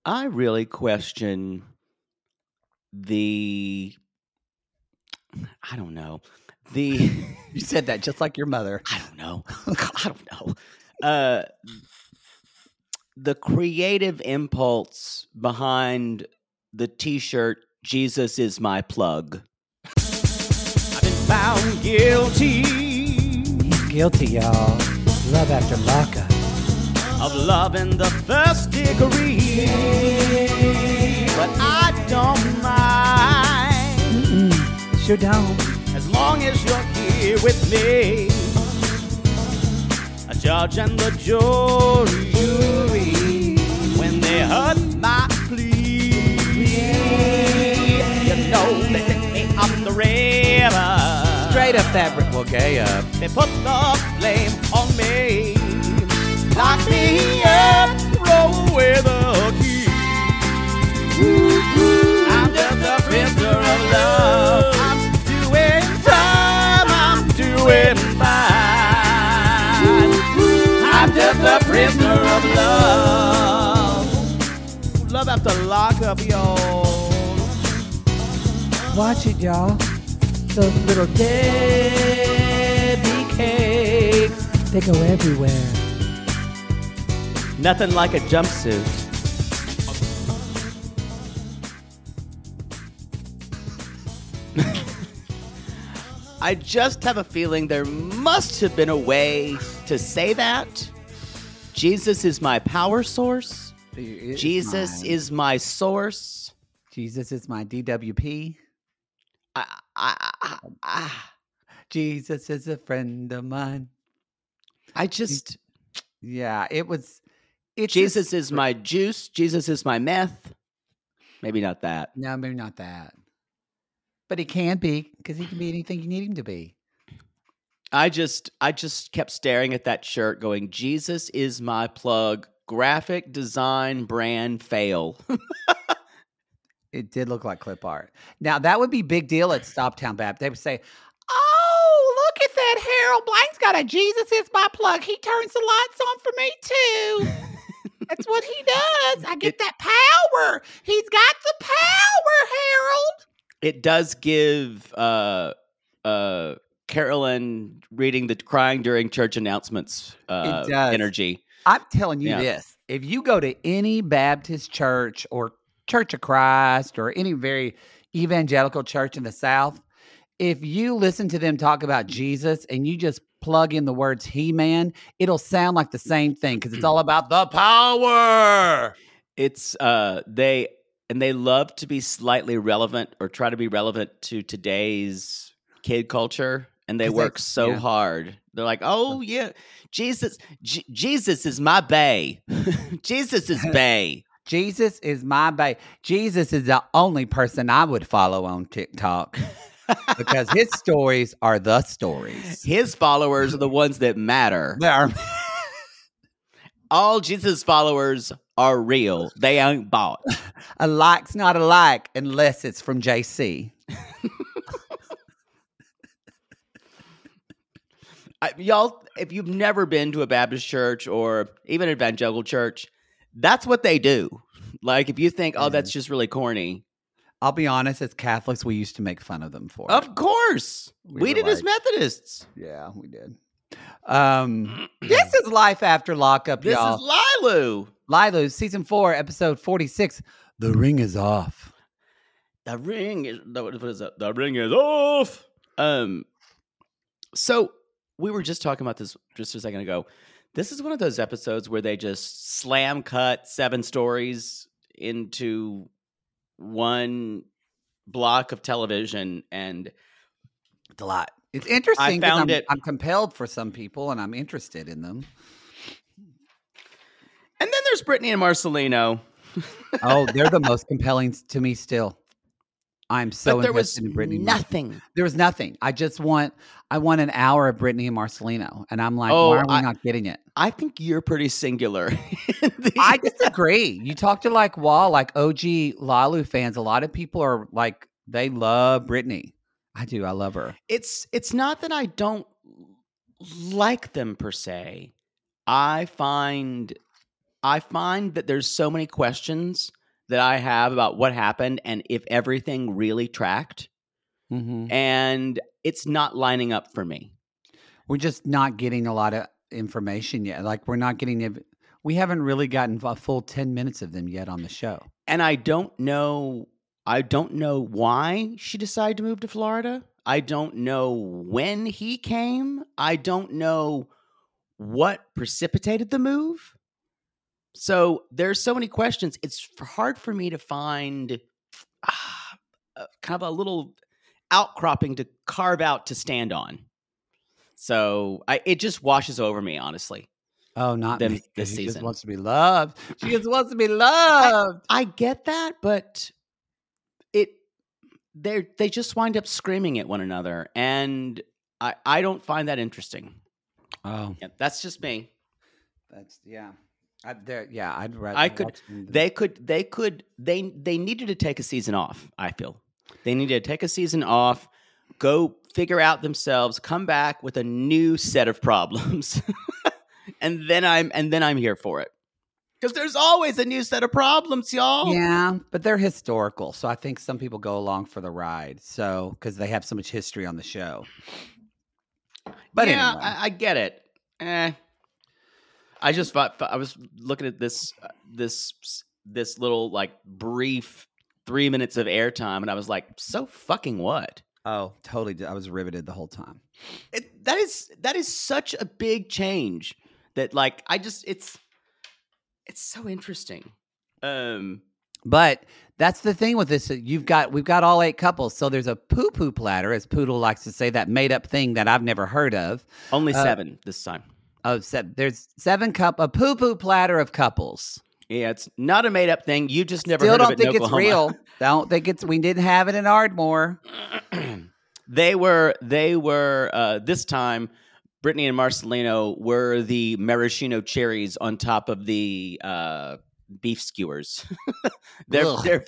I really question the I don't know. The You said that just like your mother. I don't know. I don't know. Uh the creative impulse behind the t-shirt Jesus is my plug. I've been found guilty He's guilty, y'all. Love after lockup. of loving the first degree. But I don't mind Sure don't. as long as you're here with me. A judge and the jury, when they heard my plea, you know they picked me up the river. Straight up fabric will gay up. They put the blame on me. Lock me up, throw away the key. I'm just a prisoner of love. I'm doing time, I'm doing fine. I'm just a prisoner of love. Love after lockup, y'all. Watch it, y'all. Those little Debbie cakes. They go everywhere. Nothing like a jumpsuit. I just have a feeling there must have been a way to say that. Jesus is my power source. Jesus is my source. Jesus is my DWP. I Jesus is a friend of mine. just Yeah, it's Jesus is my juice. Jesus is my meth. Maybe not that. No, maybe not that. But he can be, because he can be anything you need him to be. I just kept staring at that shirt going, Jesus is my plug. Graphic design brand fail. It did look like clip art. Now, that would be big deal at Stoptown Baptist. They would say, oh, look at that. Harold Blank's got a Jesus is my plug. He turns the lights on for me, too. That's what he does. I get that power. He's got the power, Harold. It does give Carolyn reading the crying during church announcements It does. energy. I'm telling you Yeah. this. If you go to any Baptist church or Church of Christ or any very evangelical church in the South, if you listen to them talk about Jesus and you just plug in the words He-Man, it'll sound like the same thing because it's all about the power. It's they love to be slightly relevant or try to be relevant to today's kid culture, and they 'Cause work so yeah. hard. They're like, "Oh yeah, Jesus is my bae. Jesus is bae." Jesus is my bae. Jesus is the only person I would follow on TikTok because his stories are the stories. His followers are the ones that matter. They are. All Jesus followers are real. They ain't bought. A like's not a like unless it's from JC. Y'all, if you've never been to a Baptist church or even an evangelical church, that's what they do. Like, if you think, oh, that's just really corny. I'll be honest, as Catholics, we used to make fun of them for it. Of course. We We were did as like- Methodists. Yeah, we did. This is Life After Lockup, This y'all. is Lilu. Lilu, season 4, episode 46. The ring is off. The ring is what is that? The ring is off. So we were just talking about this just a second ago. This is one of those episodes where they just slam cut 7 stories into one block of television, and It's a lot. It's interesting. 'Cause found it- I'm compelled for some people, and I'm interested in them. then there's Brittany and Marcelino. Oh, they're the most compelling to me still. I'm so But there was invested in Brittany. nothing. There was nothing. I want an hour of Brittany and Marcelino, and I'm like, Oh, why are we not getting it? I think you're pretty singular. I disagree. You talk to like Wall, like OG Lalu fans. A lot of people are like, they love Brittany. I do. I love her. It's not that I don't like them per se. I find I find that there's so many questions that I have about what happened and if everything really tracked, Mm-hmm. and it's not lining up for me. We're just not getting a lot of information yet. Like we haven't really gotten a full 10 minutes of them yet on the show. And I don't know why she decided to move to Florida. I don't know when he came. I don't know what precipitated the move. So there's so many questions. It's hard for me to find kind of a little outcropping to carve out to stand on. So it just washes over me, honestly. Oh, not me. This She season. just wants to be loved. She just wants to be loved. I get that, but they just wind up screaming at one another, and I don't find that interesting. Oh, Yeah, that's just me. that's I'd rather. They needed to take a season off. I feel they needed to take a season off, go figure out themselves, come back with a new set of problems, and then I'm here for it. Because there's always a new set of problems, y'all. Yeah, but they're historical, so I think some people go along for the ride. So because they have so much history on the show. But yeah, anyway. I get it. I just thought I was looking at this little like brief 3 minutes of airtime, and I was like, so fucking what? Oh, totally. I was riveted the whole time. That is such a big change that like it's so interesting. But that's the thing with this. We've got all 8 couples. So there's a poo-poo platter, as Poodle likes to say, that made-up thing that I've never heard of. Only 7 this time. Oh, there's 7 a poo-poo platter of couples. Yeah, it's not a made-up thing. You just never Still heard of don't it think in it's Oklahoma. real. Don't think we didn't have it in Ardmore. They were this time. Brittany and Marcelino were the maraschino cherries on top of the beef skewers. they're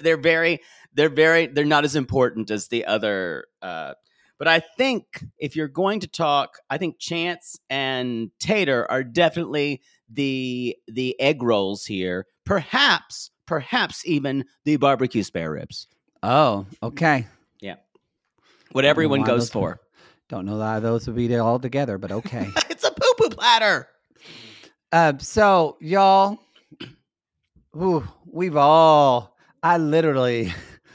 not as important as the other. But I think if you're going to talk, I think Chance and Tater are definitely the egg rolls here. Perhaps even the barbecue spare ribs. Oh, okay. Yeah, what everyone goes for. Don't know that those would be there all together, but okay. It's a poo-poo platter. So y'all, I literally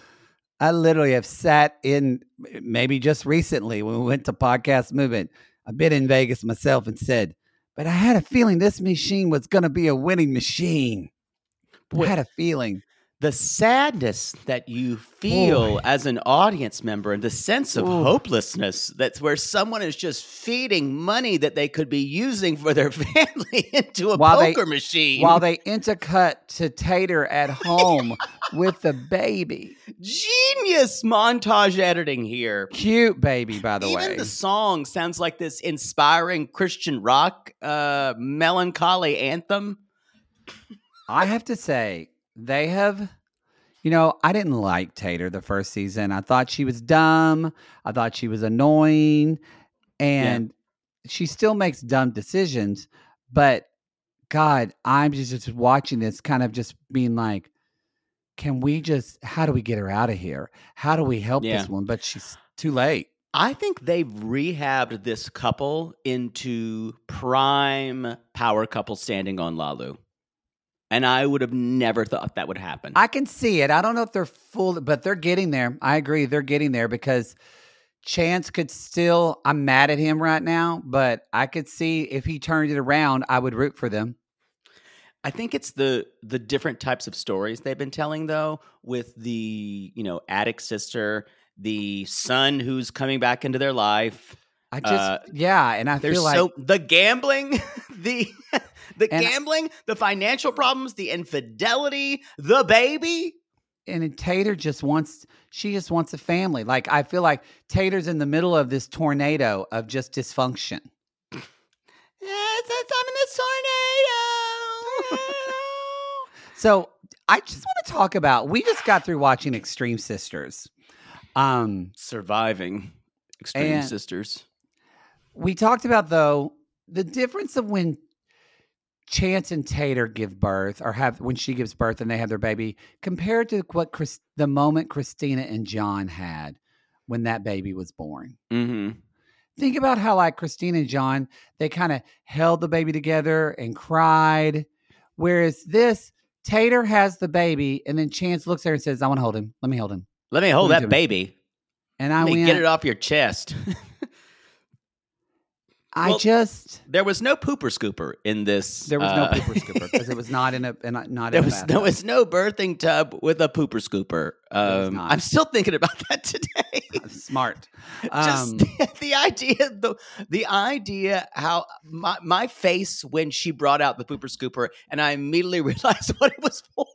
have sat in, maybe just recently when we went to Podcast Movement, I've been in Vegas myself and said, but I had a feeling this machine was going to be a winning machine. I had a feeling. The sadness that you feel as an audience member and the sense of hopelessness, that's where someone is just feeding money that they could be using for their family into a poker machine. While they intercut to Tater at home with the baby. Genius montage editing here. Cute baby, by the way. Even the song sounds like this inspiring Christian rock melancholy anthem. I have to say, they have, I didn't like Tater the first season. I thought she was dumb. I thought she was annoying. And she still makes dumb decisions. But God, I'm just watching this kind of just being like, how do we get her out of here? How do we help this one? But she's too late. I think they've rehabbed this couple into prime power couple standing on Lalu. And I would have never thought that would happen. I can see it. I don't know if they're full, but they're getting there. I agree. They're getting there because Chance could still, I'm mad at him right now, but I could see if he turned it around, I would root for them. I think it's the different types of stories they've been telling, though, with the, addict sister, the son who's coming back into their life. And I feel like the gambling, the gambling, the financial problems, the infidelity, the baby. And Tater just wants a family. Like, I feel like Tater's in the middle of this tornado of just dysfunction. I'm in this tornado. So I just want to talk about, we just got through watching Extreme Sisters. Surviving Extreme Sisters. We talked about, though, the difference of when Chance and Tater give birth, or have when she gives birth and they have their baby, compared to what the moment Christina and John had when that baby was born. Mm-hmm. Think about how like Christina and John, they kind of held the baby together and cried. Whereas this, Tater has the baby, and then Chance looks at her and says, I want to hold him. Let me hold him. Let me hold Let me that do it." baby. And I Let me went, get it off your chest. I Well, just, There was no pooper scooper in this. there was no pooper scooper because it was not in a, not There in a was bathtub. no birthing tub with a pooper scooper. was not. I'm still thinking about that today. Smart. Just the idea how my face when she brought out the pooper scooper, and I immediately realized what it was for.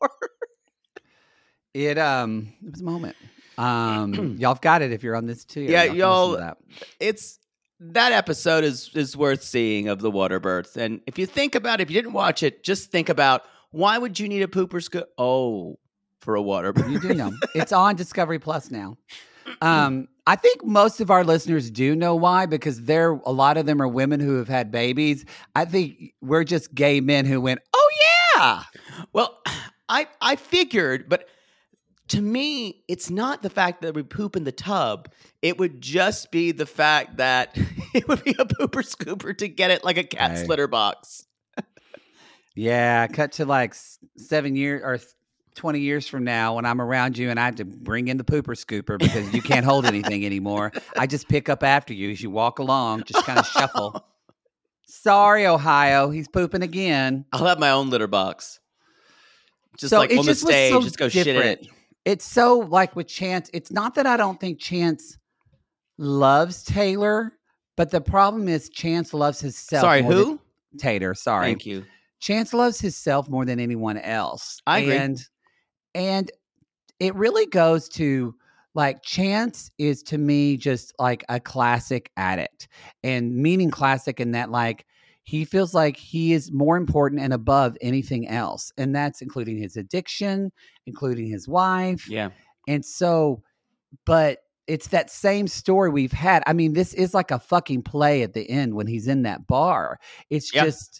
It was a moment. Y'all've got it if you're on this too. Yeah, can listen to y'all. that. It's that episode is worth seeing of the water birth, and if you think about it, if you didn't watch it, just think about why would you need a pooper scooper? Oh, for a water birth. You do know. It's on Discovery Plus now. I think most of our listeners do know why, because a lot of them are women who have had babies. I think we're just gay men who went, oh yeah. Well, I figured, but to me, it's not the fact that we poop in the tub. It would just be the fact that it would be a pooper scooper to get it like a cat's Right. litter box. Yeah, cut to like 7 years or 20 years from now when I'm around you and I have to bring in the pooper scooper because you can't hold anything anymore. I just pick up after you as you walk along, just kind of shuffle. Sorry, Ohio, he's pooping again. I'll have my own litter box. Just So like it on the just was stage, so just go shit in different. it. It's so like with Chance, it's not that I don't think Chance loves Taylor, but the problem is Chance loves himself. Sorry, more who? than Tater, sorry. Thank you. Chance loves himself more than anyone else. I agree. And it really goes to like Chance is to me just like a classic addict, and meaning classic in that like he feels like he is more important and above anything else. And that's including his addiction, including his wife. Yeah. And so, but it's that same story we've had. I mean, this is like a fucking play at the end when he's in that bar. It's Yeah. just,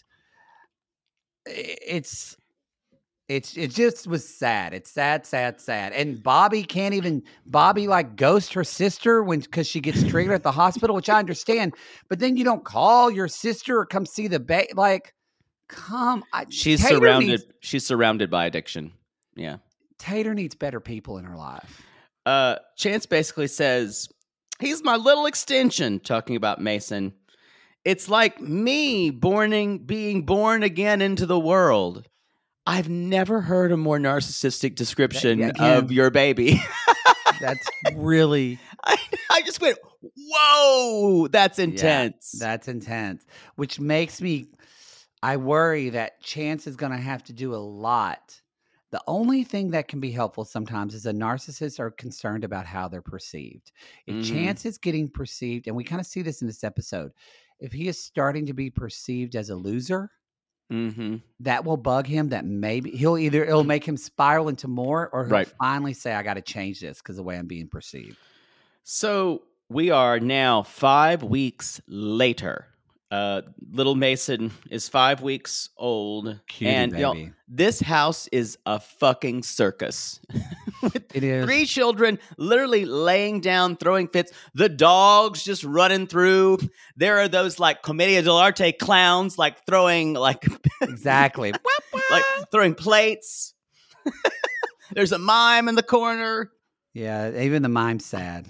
it just was sad. It's sad. And Bobby like ghost her sister because she gets triggered at the hospital, which I understand. But then you don't call your sister or come see the baby. Like, She's surrounded by addiction. Yeah. Tater needs better people in her life. Chance basically says, he's my little extension, talking about Mason. It's like me being born again into the world. I've never heard a more narcissistic description of your baby. That's really... I just went, whoa, that's intense. Yeah, that's intense, which makes me... I worry that Chance is going to have to do a lot. The only thing that can be helpful sometimes is a narcissist are concerned about how they're perceived. If Chance is getting perceived, and we kind of see this in this episode, if he is starting to be perceived as a loser... that will bug him, that maybe it'll make him spiral into more, or he'll finally say, I got to change this because of the way I'm being perceived. So we are now 5 weeks later. Little Mason is 5 weeks old. Cutie and baby. This house is a fucking circus. It is. 3 children literally laying down, throwing fits. The dogs just running through. There are those like Commedia dell'arte clowns like throwing like exactly like throwing plates. There's a mime in the corner. Yeah, even the mime's sad.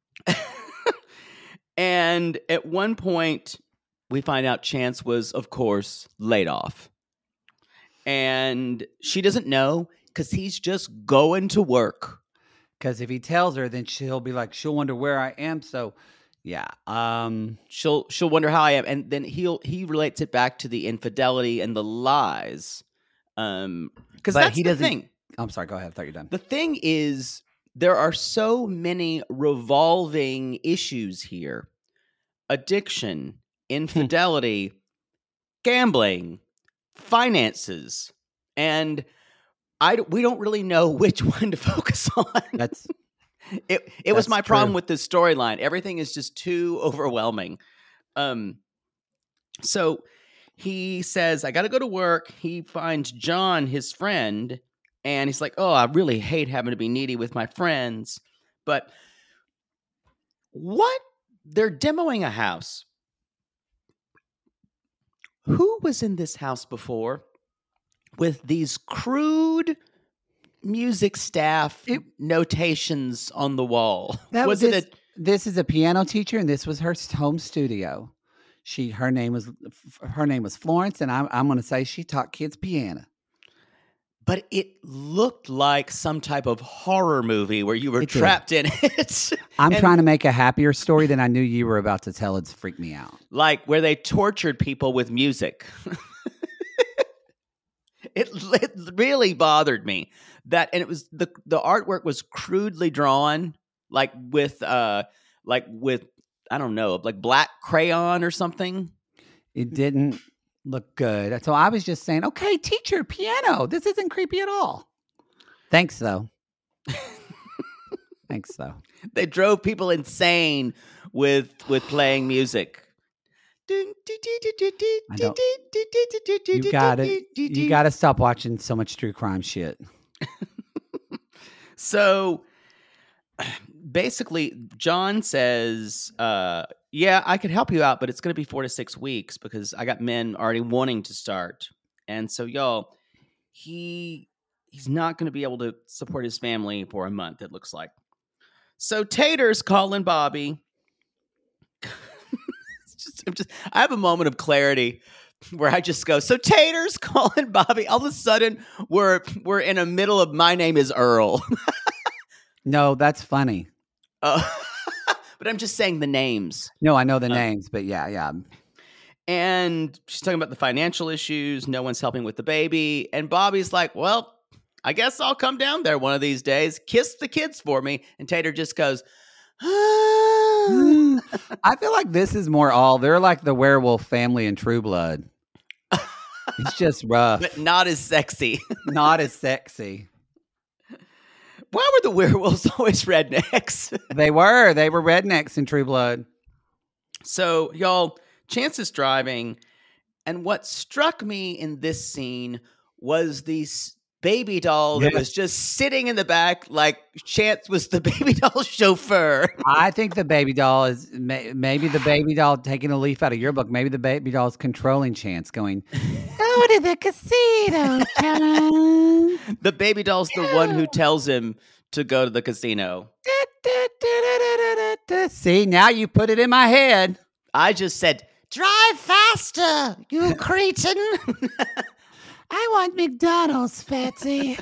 And at one point, we find out Chance was, of course, laid off. And she doesn't know because he's just going to work. Because if he tells her, then she'll be like, she'll wonder where I am. So, yeah. She'll wonder how I am. And then he relates it back to the infidelity and the lies. Because that's the thing. I'm sorry, go ahead. I thought you were done. The thing is, there are so many revolving issues here. Addiction, infidelity, gambling, finances, and we don't really know which one to focus on. It was my problem with this storyline. Everything is just too overwhelming. So he says, I got to go to work. He finds John, his friend, and he's like, oh, I really hate having to be needy with my friends. But what? They're demoing a house. Who was in this house before with these crude music staff notations on the wall? This is a piano teacher, and this was her home studio. Her name was Florence, and I'm going to say she taught kids piano. But it looked like some type of horror movie where you were trapped in it. I'm trying to make a happier story than I knew you were about to tell. It's freaked me out. Like where they tortured people with music. It really bothered me. And it was the artwork was crudely drawn, like with I don't know, like black crayon or something. It didn't look good. So I was just saying, okay, teacher, piano. This isn't creepy at all. Thanks, though. Thanks, though. They drove people insane with playing music. You got it. You got to stop watching so much true crime shit. So basically, John says, yeah, I could help you out, but it's going to be 4 to 6 weeks because I got men already wanting to start. And so, y'all, he's not going to be able to support his family for a month, it looks like. So Tater's calling Bobby. I have a moment of clarity where I just go, so Tater's calling Bobby. All of a sudden, we're in the middle of My Name is Earl. No, that's funny. But I'm just saying the names. No, I know the names, but yeah. And she's talking about the financial issues. No one's helping with the baby. And Bobby's like, well, I guess I'll come down there one of these days. Kiss the kids for me. And Tater just goes, I feel like this is more they're like the werewolf family in True Blood. It's just rough. But not as sexy. Not as sexy. Why were the werewolves always rednecks? They were rednecks in True Blood. So, y'all, Chance is driving, and what struck me in this scene was the baby doll that was just sitting in the back like Chance was the baby doll chauffeur. I think the baby doll is maybe the baby doll taking a leaf out of your book. Maybe the baby doll is controlling Chance going, go to the casino, Chance. The baby doll's the one who tells him to go to the casino. See, now you put it in my head. I just said, drive faster, you cretin. I want McDonald's, Patsy.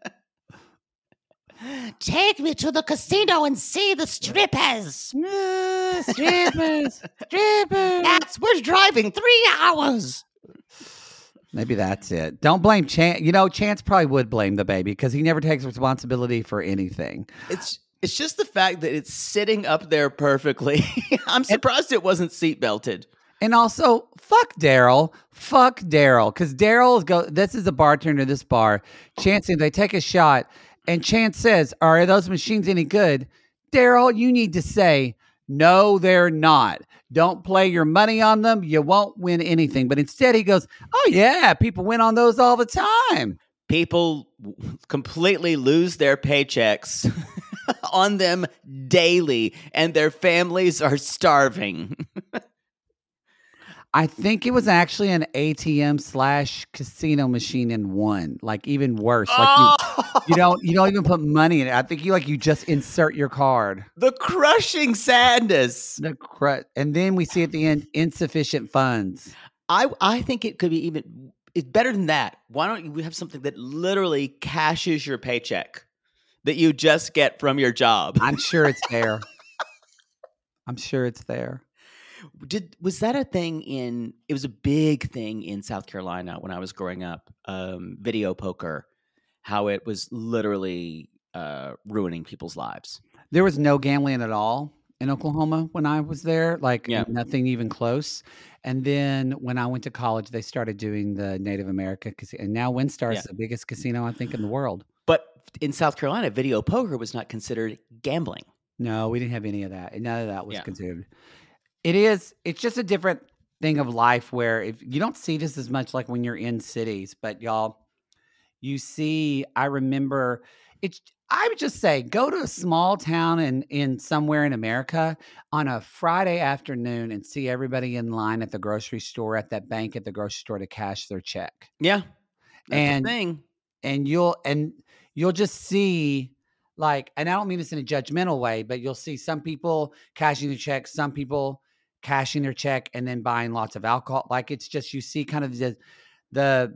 Take me to the casino and see the strippers. Strippers. We're driving 3 hours. Maybe that's it. Don't blame Chance. You know, Chance probably would blame the baby because he never takes responsibility for anything. It's just the fact that it's sitting up there perfectly. I'm surprised it wasn't seatbelted. And also, fuck Daryl. Because Daryl this is a bartender in this bar. Chance, they take a shot, and Chance says, are those machines any good? Daryl, you need to say, no, they're not. Don't play your money on them. You won't win anything. But instead he goes, oh, yeah, people win on those all the time. People completely lose their paychecks on them daily, and their families are starving. I think it was actually an ATM/casino machine in one, like even worse. Like you don't even put money in it. I think you just insert your card. The crushing sadness. And then we see at the end insufficient funds. I think it could be it's better than that. Why don't we have something that literally cashes your paycheck that you just get from your job? I'm sure it's there. Was that a thing it was a big thing in South Carolina when I was growing up, video poker, how it was literally ruining people's lives. There was no gambling at all in Oklahoma when I was there, nothing even close. And then when I went to college, they started doing the Native America casino. And now WinStar is the biggest casino, I think, in the world. But in South Carolina, video poker was not considered gambling. No, we didn't have any of that. None of that was considered. It's just a different thing of life where if you don't see this as much like when you're in cities, but y'all, you see, I remember it's. I would just say go to a small town in somewhere in America on a Friday afternoon and see everybody in line at the grocery store, at that bank, at the grocery store to cash their check. Yeah, that's And the thing. and you'll just see like, and I don't mean this in a judgmental way, but you'll see some people cashing their check, some people cashing their check and then buying lots of alcohol. Like it's just you see kind of the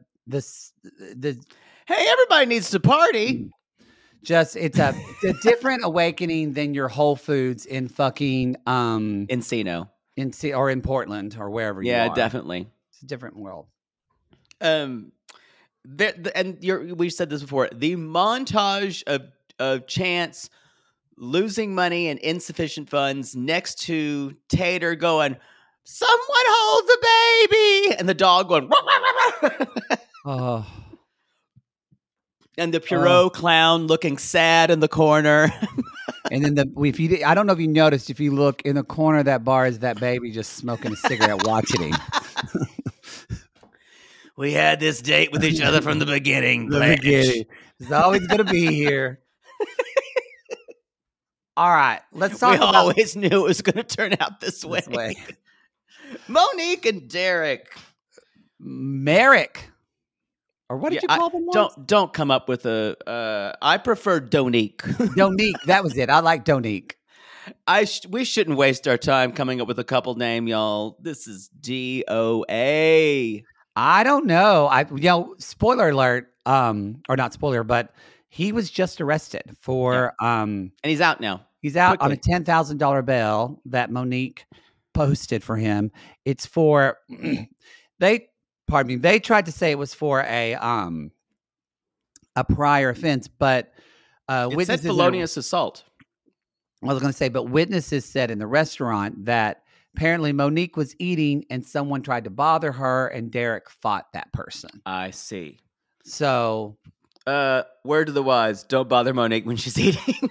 Hey, everybody needs to party. just it's a different awakening than your Whole Foods in fucking Encino. or in Portland or wherever you are. Yeah, definitely. It's a different world. And we've said this before. The montage of Chance losing money and insufficient funds next to Tater going, "Someone hold the baby," and the dog going, Oh. and the Pierrot clown looking sad in the corner. And then I don't know if you noticed, if you look in the corner of that bar, is that baby just smoking a cigarette, watching him. We had this date with each other from the beginning. Blanche. It's always going to be here. All right, let's talk We always knew it was going to turn out this way. Monique and Derek. Merrick. Or what did you call them? Don't come up with a. I prefer Donique. Donique, that was it. I like Donique. We shouldn't waste our time coming up with a couple name, y'all. This is DOA. I don't know. Spoiler alert. Or not spoiler, but he was just arrested for. And he's out now. He's out on a $10,000 bail that Monique posted for him. It's for they tried to say it was for a prior offense, but it said felonious assault. I was going to say, but witnesses said in the restaurant that apparently Monique was eating and someone tried to bother her, and Derek fought that person. I see. So, word to the wise: don't bother Monique when she's eating.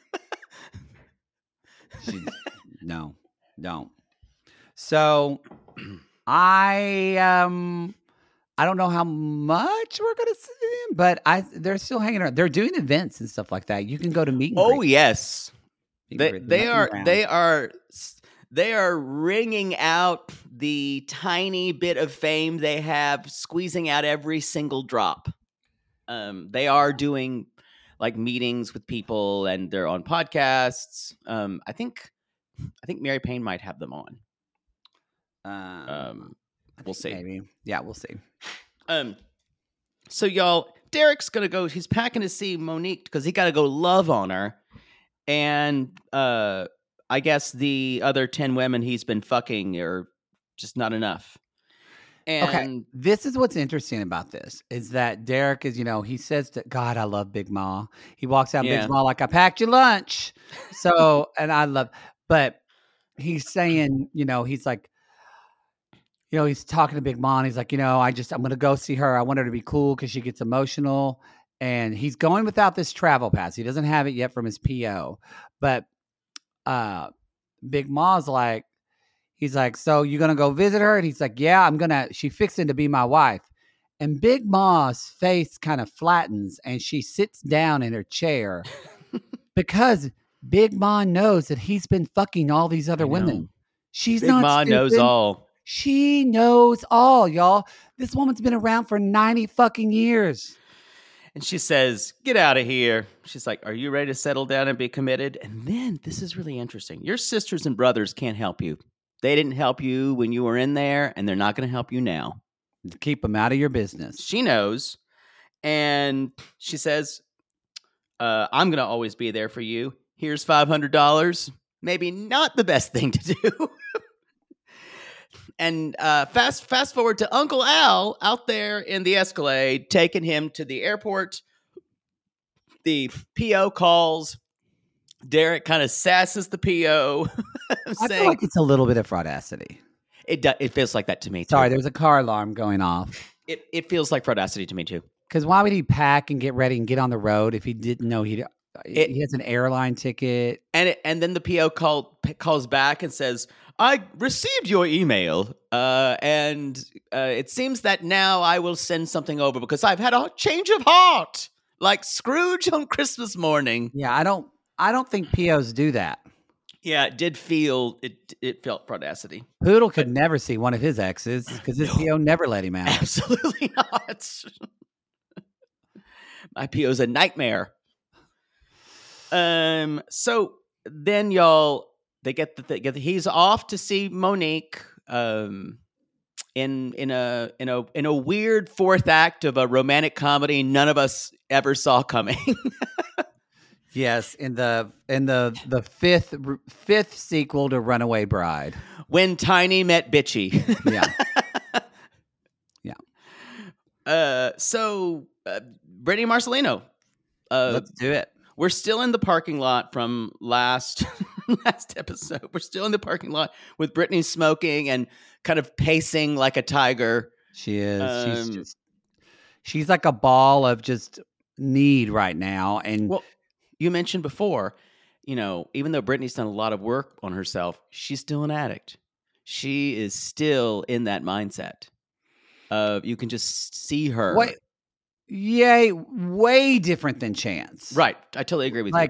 No, don't. So, I don't know how much we're gonna see them, but they're still hanging around. They're doing events and stuff like that. You can go to meet. Oh yes, they are wringing out the tiny bit of fame they have, squeezing out every single drop. They are doing like meetings with people, and they're on podcasts. I think Mary Payne might have them on. We'll see. Maybe. Yeah, we'll see. So y'all, Derek's gonna go. He's packing to see Monique because he got to go love on her, and I guess the other 10 women he's been fucking are just not enough. And okay, this is what's interesting about this is that Derek is, he says that, God, I love Big Ma. He walks out Big Ma like, I packed your lunch. So, and I love, but he's saying, he's like, he's talking to Big Ma and he's like, I'm going to go see her. I want her to be cool because she gets emotional. And he's going without this travel pass. He doesn't have it yet from his PO. But Big Ma's like, he's like, so you're going to go visit her? And he's like, yeah, she fixing to be my wife. And Big Ma's face kind of flattens and she sits down in her chair because Big Ma knows that he's been fucking all these other women. She's Big not Ma stupid. knows all. She knows all, y'all. This woman's been around for 90 fucking years. And she says, get out of here. She's like, are you ready to settle down and be committed? And then this is really interesting. Your sisters and brothers can't help you. They didn't help you when you were in there, and they're not going to help you now. Keep them out of your business. She knows. And she says, I'm going to always be there for you. Here's $500. Maybe not the best thing to do. And fast forward to Uncle Al out there in the Escalade, taking him to the airport. The PO calls. Derek kind of sasses the PO. I feel like it's a little bit of fraudacity. It feels like that to me, too. Sorry, there's a car alarm going off. It feels like fraudacity to me, too. Because why would he pack and get ready and get on the road if he didn't know he'd he has an airline ticket. And then the PO calls back and says, I received your email, and it seems that now I will send something over because I've had a change of heart, like Scrooge on Christmas morning. Yeah, I don't think POs do that. Yeah, it felt fraudacity. Poodle could never see one of his exes because his PO never let him out. Absolutely not. My PO's a nightmare. So then y'all, he's off to see Monique in a weird fourth act of a romantic comedy none of us ever saw coming. Yes, in the fifth sequel to Runaway Bride. When Tiny met Bitchy. Yeah. Yeah. So Brittany Marcelino. Let's do it. We're still in the parking lot from last episode. We're still in the parking lot with Brittany smoking and kind of pacing like a tiger. She is. She's like a ball of just need right now. And well, you mentioned before, even though Brittany's done a lot of work on herself, she's still an addict. She is still in that mindset. You can just see her. Yay, way different than Chance. Right. I totally agree with you. Like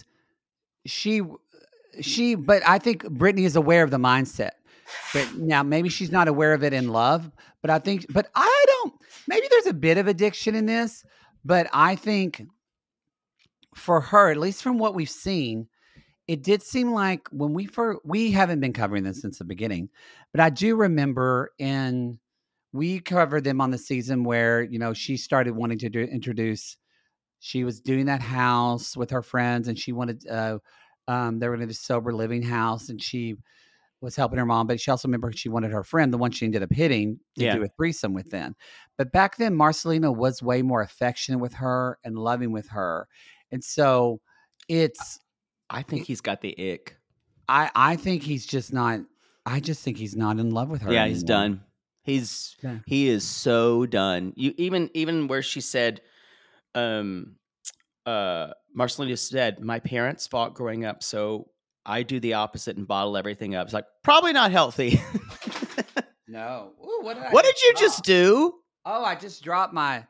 but I think Brittany is aware of the mindset. But now maybe she's not aware of it in love. But maybe there's a bit of addiction in this. But I think for her, at least from what we've seen, it did seem like when we haven't been covering this since the beginning, but I do remember we covered them on the season where, she started wanting to introduce, she was doing that house with her friends and she wanted, they were in this sober living house and she was helping her mom, but she also remembered she wanted her friend, the one she ended up hitting, to do a threesome with then. But back then, Marcelino was way more affectionate with her and loving with her. And so I think he's got the ick. I think he's just not, I just think he's not in love with her. Yeah, anymore. He's done. He is so done. You even where she said, Marcelino said, my parents fought growing up, so I do the opposite and bottle everything up. It's like, probably not healthy. No. Ooh, what did you just do? Oh, I just dropped my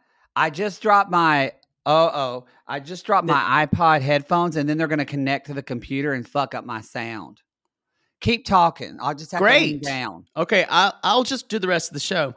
iPod headphones, and then they're going to connect to the computer and fuck up my sound. Keep talking. I'll just have to lean down. Okay, I'll just do the rest of the show.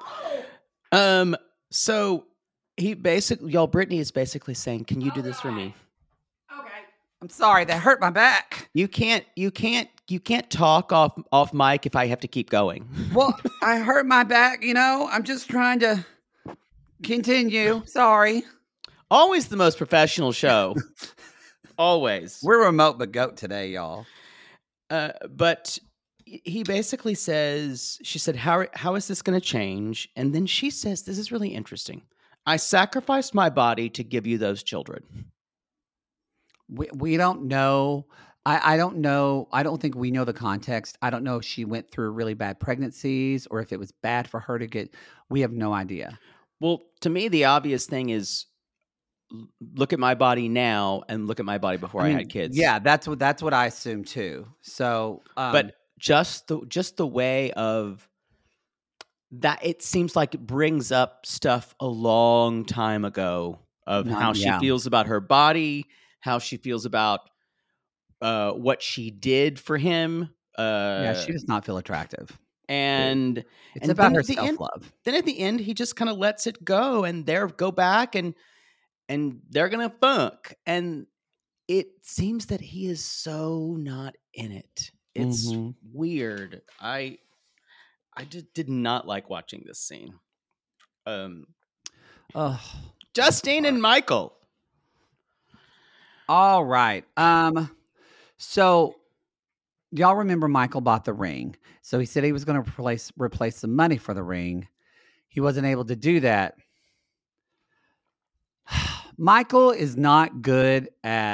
So Brittany is basically saying, "Can you do this for me?" Okay. I'm sorry, that hurt my back. You can't talk off mic if I have to keep going. Well, I hurt my back. I'm just trying to continue. Sorry. Always the most professional show. Always. We're remote but goat today, y'all. But he basically says, she said, how is this going to change? And then she says, this is really interesting. I sacrificed my body to give you those children. We don't know. I don't know. I don't think we know the context. I don't know if she went through really bad pregnancies or if it was bad for her to get. We have no idea. Well, to me, the obvious thing is look at my body now and look at my body before I had kids. Yeah, that's what I assume too. So, but just the way of that, it seems like it brings up stuff a long time ago of how she feels about her body, how she feels about what she did for him. She does not feel attractive. And it's about her self-love. Then at the end, he just kind of lets it go and go back and they're going to funk. And it seems that he is so not in it. It's weird. I just did not like watching this scene. Justine and Michael. All right. So y'all remember Michael bought the ring. So he said he was going to replace some money for the ring. He wasn't able to do that. Michael is not good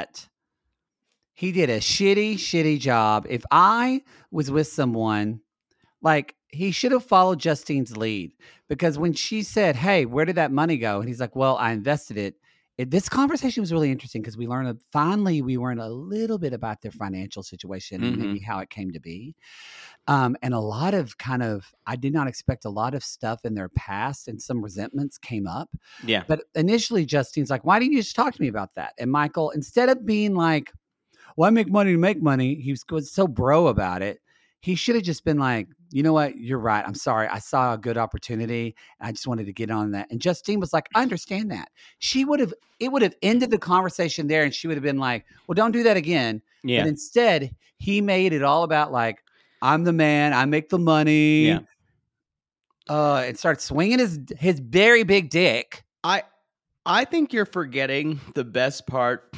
he did a shitty job. If I was with someone, like, he should have followed Justine's lead, because when she said, hey, where did that money go? And he's like, well, I invested it this conversation was really interesting because we learned finally we learned a little bit about their financial situation and maybe how it came to be. And a lot of I did not expect a lot of stuff in their past and some resentments came up. Yeah. But initially Justine's like, why didn't you just talk to me about that? And Michael, instead of being like, well, I make money to make money, he was so bro about it. He should have just been like, you know what? You're right. I'm sorry. I saw a good opportunity. I just wanted to get on that. And Justine was like, I understand that. It would have ended the conversation there. And she would have been like, well, don't do that again. Yeah. But instead he made it all about like, I'm the man. I make the money. Yeah. And started swinging his very big dick. I think you're forgetting the best part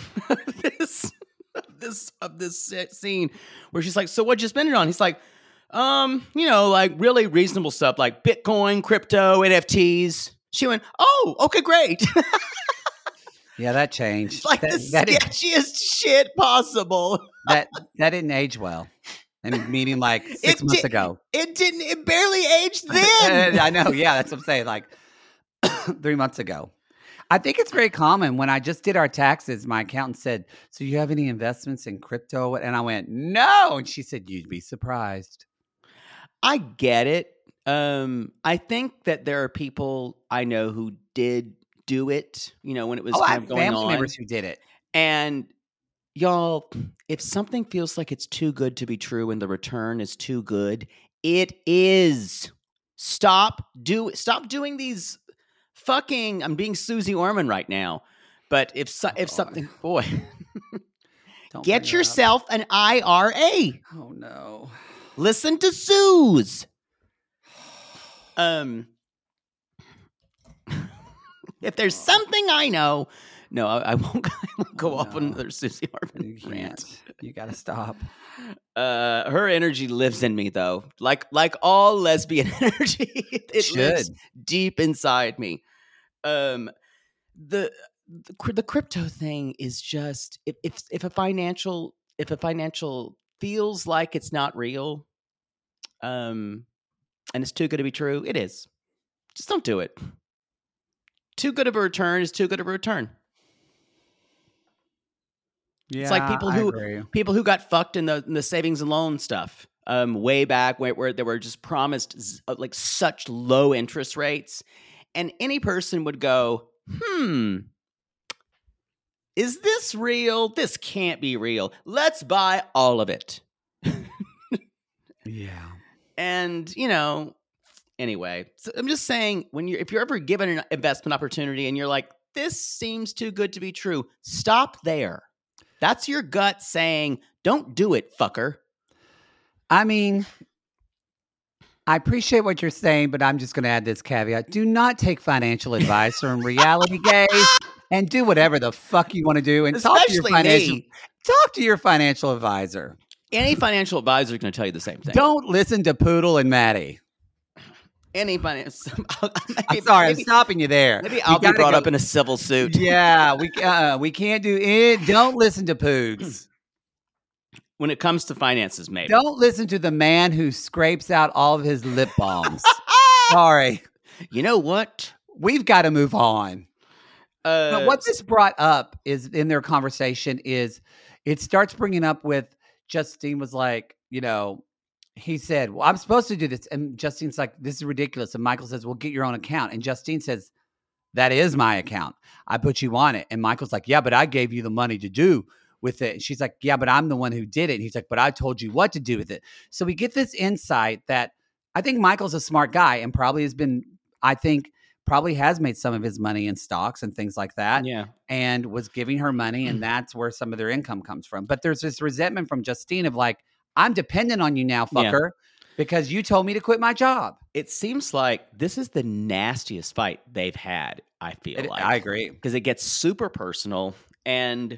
of this scene where she's like, so what'd you spend it on? He's like, like really reasonable stuff like Bitcoin, crypto, NFTs. She went, oh, okay, great. Yeah, that changed. It's like the sketchiest shit possible. That didn't age well. And meaning like 6 months ago. It barely aged then. I know. Yeah, that's what I'm saying. Like 3 months ago. I think it's very common. When I just did our taxes, my accountant said, so you have any investments in crypto? And I went, no. And she said, you'd be surprised. I get it. I think that there are people I know who did do it, when it was kind of going on. Family members who did it. And y'all, if something feels like it's too good to be true and the return is too good, it is. Stop doing these fucking, I'm being Susie Orman right now. But if something, boy, get yourself an IRA. Oh no. Listen to Suze. If there's something I know, no, I won't go off on another Susie Orman rant. You gotta stop. Her energy lives in me, though. Like all lesbian energy, it lives deep inside me. The crypto thing is just if a financial feels like it's not real, and it's too good to be true, it is. Just don't do it. Too good of a return is too good of a return. Yeah, it's like people who got fucked in the savings and loan stuff way back where they were just promised like such low interest rates, and any person would go, is this real? This can't be real. Let's buy all of it. Yeah. And anyway, so I'm just saying, if you're ever given an investment opportunity and you're like, this seems too good to be true, stop there. That's your gut saying, don't do it, fucker. I mean, I appreciate what you're saying, but I'm just going to add this caveat. Do not take financial advice from reality gays and do whatever the fuck you want to do. And talk to your financial advisor. Any financial advisor is going to tell you the same thing. Don't listen to Poodle and Maddie. Any financial. I'm stopping you there. Maybe I'll be brought up in a civil suit. Yeah, we can't do it. Don't listen to Poods. When it comes to finances, maybe. Don't listen to the man who scrapes out all of his lip balms. Sorry. You know what? We've got to move on. But what this brought up is in their conversation is it starts bringing up with Justine was like, he said, well, I'm supposed to do this. And Justine's like, this is ridiculous. And Michael says, well, get your own account. And Justine says, that is my account. I put you on it. And Michael's like, yeah, but I gave you the money to do with it. And she's like, yeah, but I'm the one who did it. And he's like, but I told you what to do with it. So we get this insight that I think Michael's a smart guy and probably has made some of his money in stocks and things like that. Yeah. And was giving her money. And that's where some of their income comes from. But there's this resentment from Justine of like, I'm dependent on you now, fucker, because you told me to quit my job. It seems like this is the nastiest fight they've had, I feel like. I agree. Because it gets super personal. And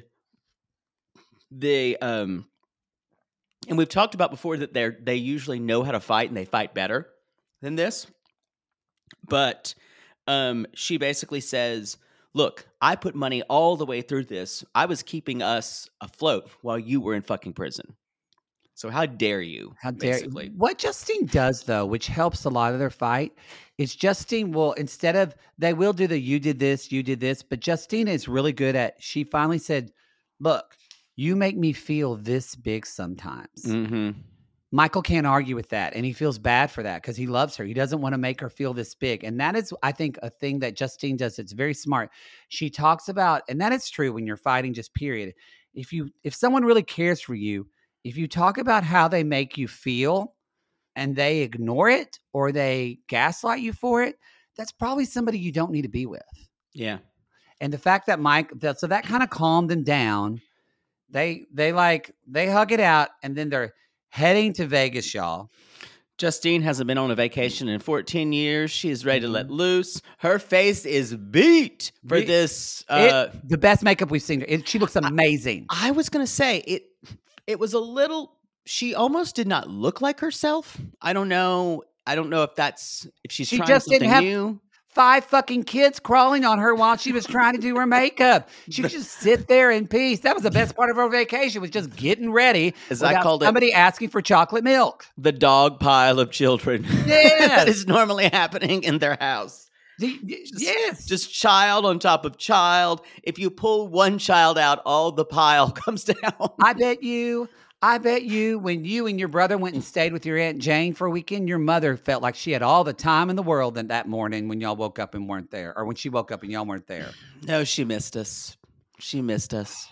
and we've talked about before that they usually know how to fight and they fight better than this. But she basically says, look, I put money all the way through this. I was keeping us afloat while you were in fucking prison. So how dare you? How dare basically. what Justine does though, which helps a lot of their fight, is Justine will instead of they will do the you did this, but Justine is really good at she finally said, "Look, you make me feel this big sometimes." Mm-hmm. Michael can't argue with that, and he feels bad for that because he loves her. He doesn't want to make her feel this big, and that is, I think, a thing that Justine does that's very smart. She talks about, and that is true when you're fighting, just period. If someone really cares for you, if you talk about how they make you feel, and they ignore it or they gaslight you for it, that's probably somebody you don't need to be with. Yeah. And the fact that so that kind of calmed them down. They hug it out, and then they're heading to Vegas, y'all. Justine hasn't been on a vacation in 14 years. She is ready to let loose. Her face is beat for this. The best makeup we've seen. She looks amazing. I was going to say it was a little, she almost did not look like herself. I don't know if she's She trying just something didn't have new. 5 fucking kids crawling on her while she was trying to do her makeup. She could just sit there in peace. That was the best part of her vacation, was just getting ready. As I called somebody asking for chocolate milk. The dog pile of children. Yes. That is normally happening in their house. Yes. Just child on top of child. If you pull one child out, all the pile comes down. I bet you when you and your brother went and stayed with your Aunt Jane for a weekend, your mother felt like she had all the time in the world that morning when y'all woke up and weren't there, or when she woke up and y'all weren't there. No, she missed us. She missed us.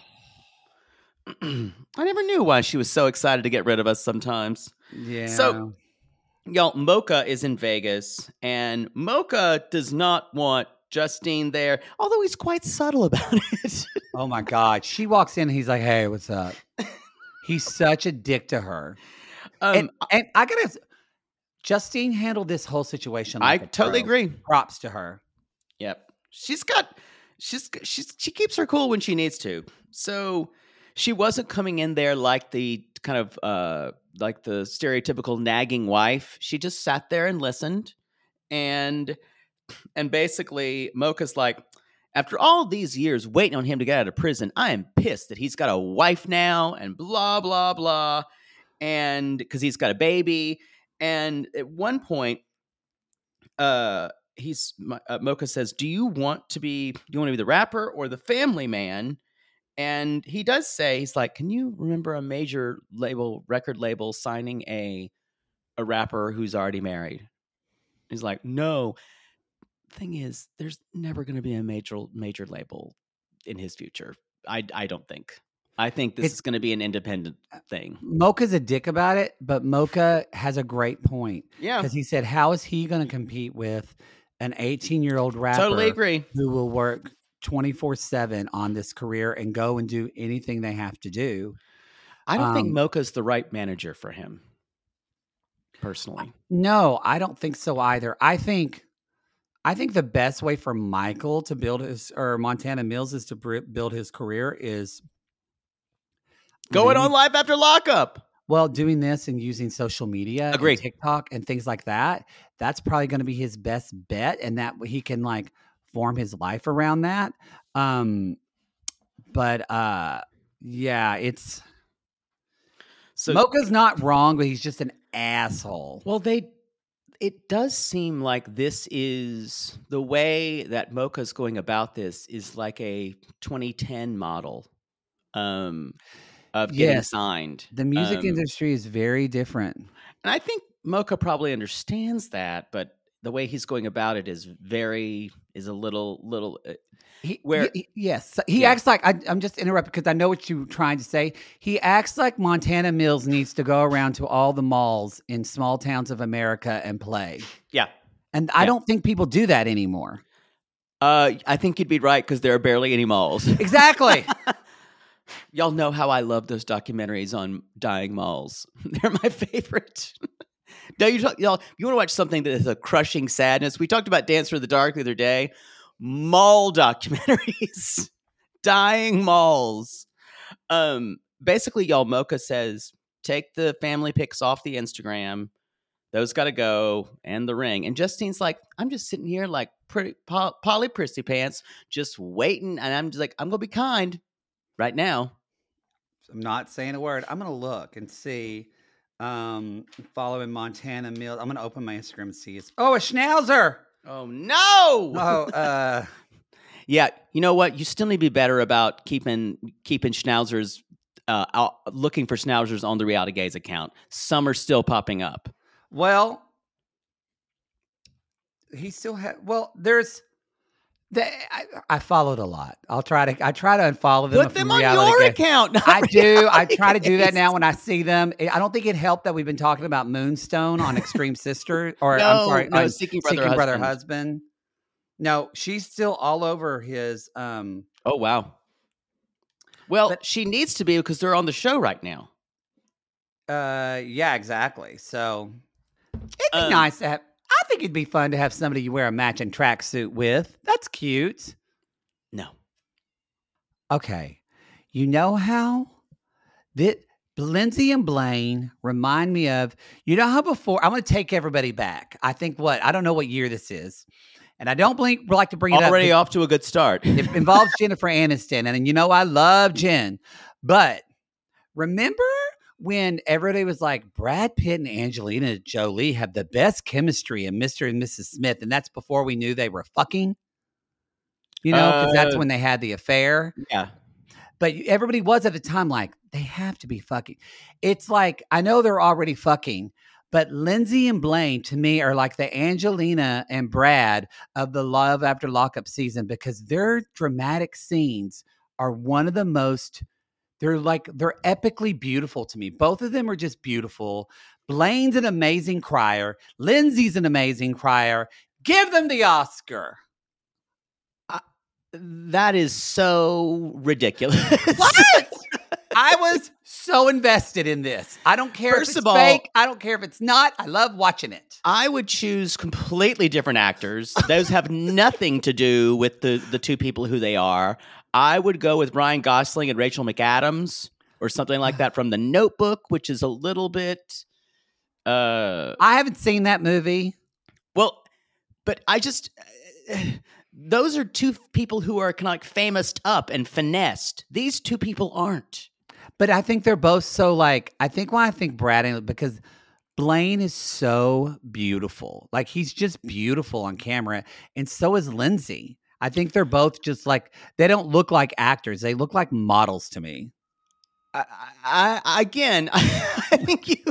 I never knew why she was so excited to get rid of us sometimes. Yeah. So, y'all, Mocha is in Vegas, and Mocha does not want Justine there, although he's quite subtle about it. Oh my God. She walks in and he's like, "Hey, what's up?" He's such a dick to her. And I gotta, Justine handled this whole situation. I totally agree. Props to her. Yep. She keeps her cool when she needs to. So she wasn't coming in there like the kind of like the stereotypical nagging wife. She just sat there and listened. And basically Mocha's like, after all these years waiting on him to get out of prison, I am pissed that he's got a wife now and blah, blah, blah. And because he's got a baby. And at one point, Mocha says, do you want to be the rapper or the family man? And he does say, he's like, can you remember a major record label signing a rapper who's already married? He's like, no. Thing is, there's never going to be a major label in his future. I don't think. I think this is going to be an independent thing. Mocha's a dick about it, but Mocha has a great point. Yeah, because he said, how is he going to compete with an 18-year-old rapper? Totally agree. Who will work 24/7 on this career and go and do anything they have to do. I don't think Mocha's the right manager for him, personally. No, I don't think so either. I think the best way for Michael to build Montana Mills is to build his career is going on Live After Lockup. Well, doing this and using social media, Agreed. And TikTok and things like that. That's probably going to be his best bet, and that he can like form his life around that. Yeah, it's Mocha's not wrong, but he's just an asshole. Well, it does seem like this is the way that Mocha's going about this is like a 2010 model of getting signed. The music industry is very different. And I think Mocha probably understands that, but the way he's going about it is a little he acts like I'm just interrupting because I know what you're trying to say. He acts like Montana Mills needs to go around to all the malls in small towns of America and play. Yeah. And I don't think people do that anymore. I think you'd be right because there are barely any malls. Exactly. Y'all know how I love those documentaries on dying malls. They're my favorite. Now, y'all, you want to watch something that is a crushing sadness? We talked about Dance for the Dark the other day. Mall documentaries. Dying malls. Basically, y'all, Mocha says, take the family pics off the Instagram. Those got to go. And the ring. And Justine's like, I'm just sitting here like pretty Polly Prissy Pants, just waiting. And I'm just like, I'm going to be kind right now. I'm not saying a word. I'm going to look and see. Following Montana Mills. I'm gonna open my Instagram and see. A Schnauzer. Oh no! Oh, yeah. You know what? You still need to be better about keeping schnauzers, looking for schnauzers on the Reality Gaze account. Some are still popping up. Well, he still had. Well, there's. I followed a lot. I try to unfollow them. Put them on your account. I do. I try to do that now when I see them. I don't think it helped that we've been talking about Moonstone on Extreme Sister, or I'm sorry, no, Seeking Brother Husband. No, she's still all over his. Oh wow. Well, but she needs to be because they're on the show right now. Yeah, exactly. So it'd be nice to have. I think it'd be fun to have somebody you wear a matching tracksuit with. That's cute. No. Okay. You know how that Lindsay and Blaine remind me of, you know how before, I'm going to take everybody back. I think I don't know what year this is. And I don't like to bring it up. Already off to a good start. It involves Jennifer Aniston. And you know, I love Jen. But remember when everybody was like, Brad Pitt and Angelina Jolie have the best chemistry in Mr. and Mrs. Smith, and that's before we knew they were fucking, you know, because that's when they had the affair. Yeah. But everybody was at the time like, they have to be fucking. It's like, I know they're already fucking, but Lindsay and Blaine to me are like the Angelina and Brad of the Love After Lockup season, because their dramatic scenes are one of the most. They're epically beautiful to me. Both of them are just beautiful. Blaine's an amazing crier. Lindsay's an amazing crier. Give them the Oscar. That is so ridiculous. What? I was so invested in this. I don't care if it's fake. I don't care if it's not. I love watching it. I would choose completely different actors. Those have nothing to do with the two people who they are. I would go with Ryan Gosling and Rachel McAdams or something like that from The Notebook, which is a little bit. I haven't seen that movie. Well, but I just. Those are two people who are kind of like famous up and finessed. These two people aren't. But I think they're both so like. I think why I think Brad, because Blaine is so beautiful. Like, he's just beautiful on camera. And so is Lindsay. I think they're both just like, they don't look like actors. They look like models to me. I think you,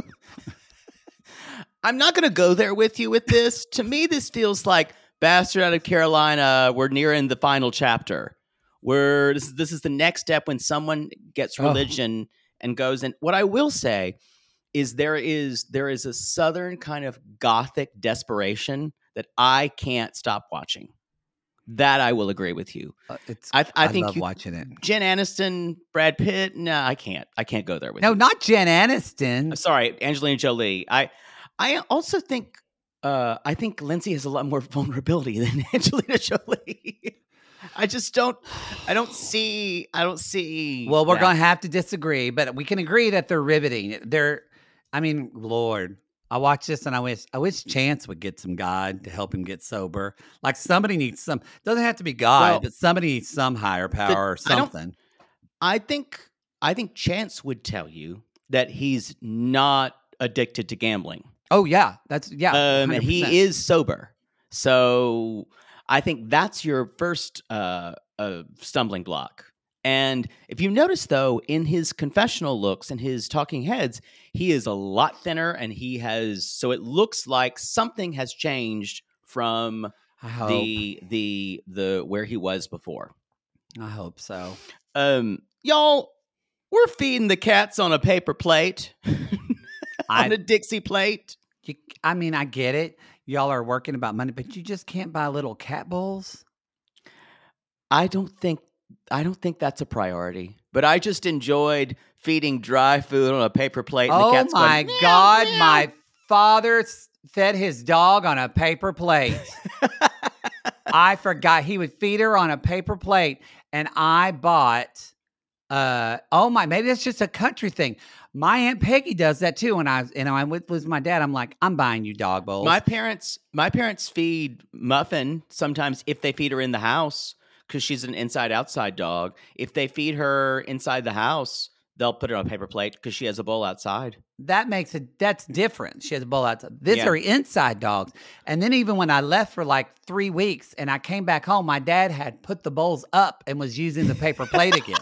I'm not going to go there with you with this. To me, this feels like Bastard Out of Carolina. We're nearing the final chapter where this is the next step when someone gets religion and goes. And what I will say is there is a Southern kind of gothic desperation that I can't stop watching. That I will agree with you. I think love watching it. Jen Aniston, Brad Pitt. No, I can't go there with you. No, not Jen Aniston. Sorry, Angelina Jolie. I also think I think Lindsay has a lot more vulnerability than Angelina Jolie. I don't see. Well, we're going to have to disagree, but we can agree that they're riveting. Lord. I watch this and I wish Chance would get some God to help him get sober. Like, somebody needs doesn't have to be God, but somebody needs some higher power or something. I think Chance would tell you that he's not addicted to gambling. Oh yeah, and he is sober. So I think that's your first stumbling block. And if you notice, though, in his confessional looks and his talking heads, he is a lot thinner, and so it looks like something has changed from the where he was before. I hope so. Y'all, we're feeding the cats on a paper plate, on a Dixie plate. I get it. Y'all are working about money, but you just can't buy little cat bowls. I don't think that's a priority, but I just enjoyed feeding dry food on a paper plate. And the cat's my going, God, meow. My father fed his dog on a paper plate. I forgot he would feed her on a paper plate, and I bought. Maybe that's just a country thing. My Aunt Peggy does that too. When I'm with my dad, I'm like, I'm buying you dog bowls. My parents feed Muffin sometimes if they feed her in the house. Because she's an inside-outside dog. If they feed her inside the house, they'll put her on a paper plate because she has a bowl outside. that's different. She has a bowl outside. These Yeah. are inside dogs. And then even when I left for like 3 weeks and I came back home, my dad had put the bowls up and was using the paper plate again.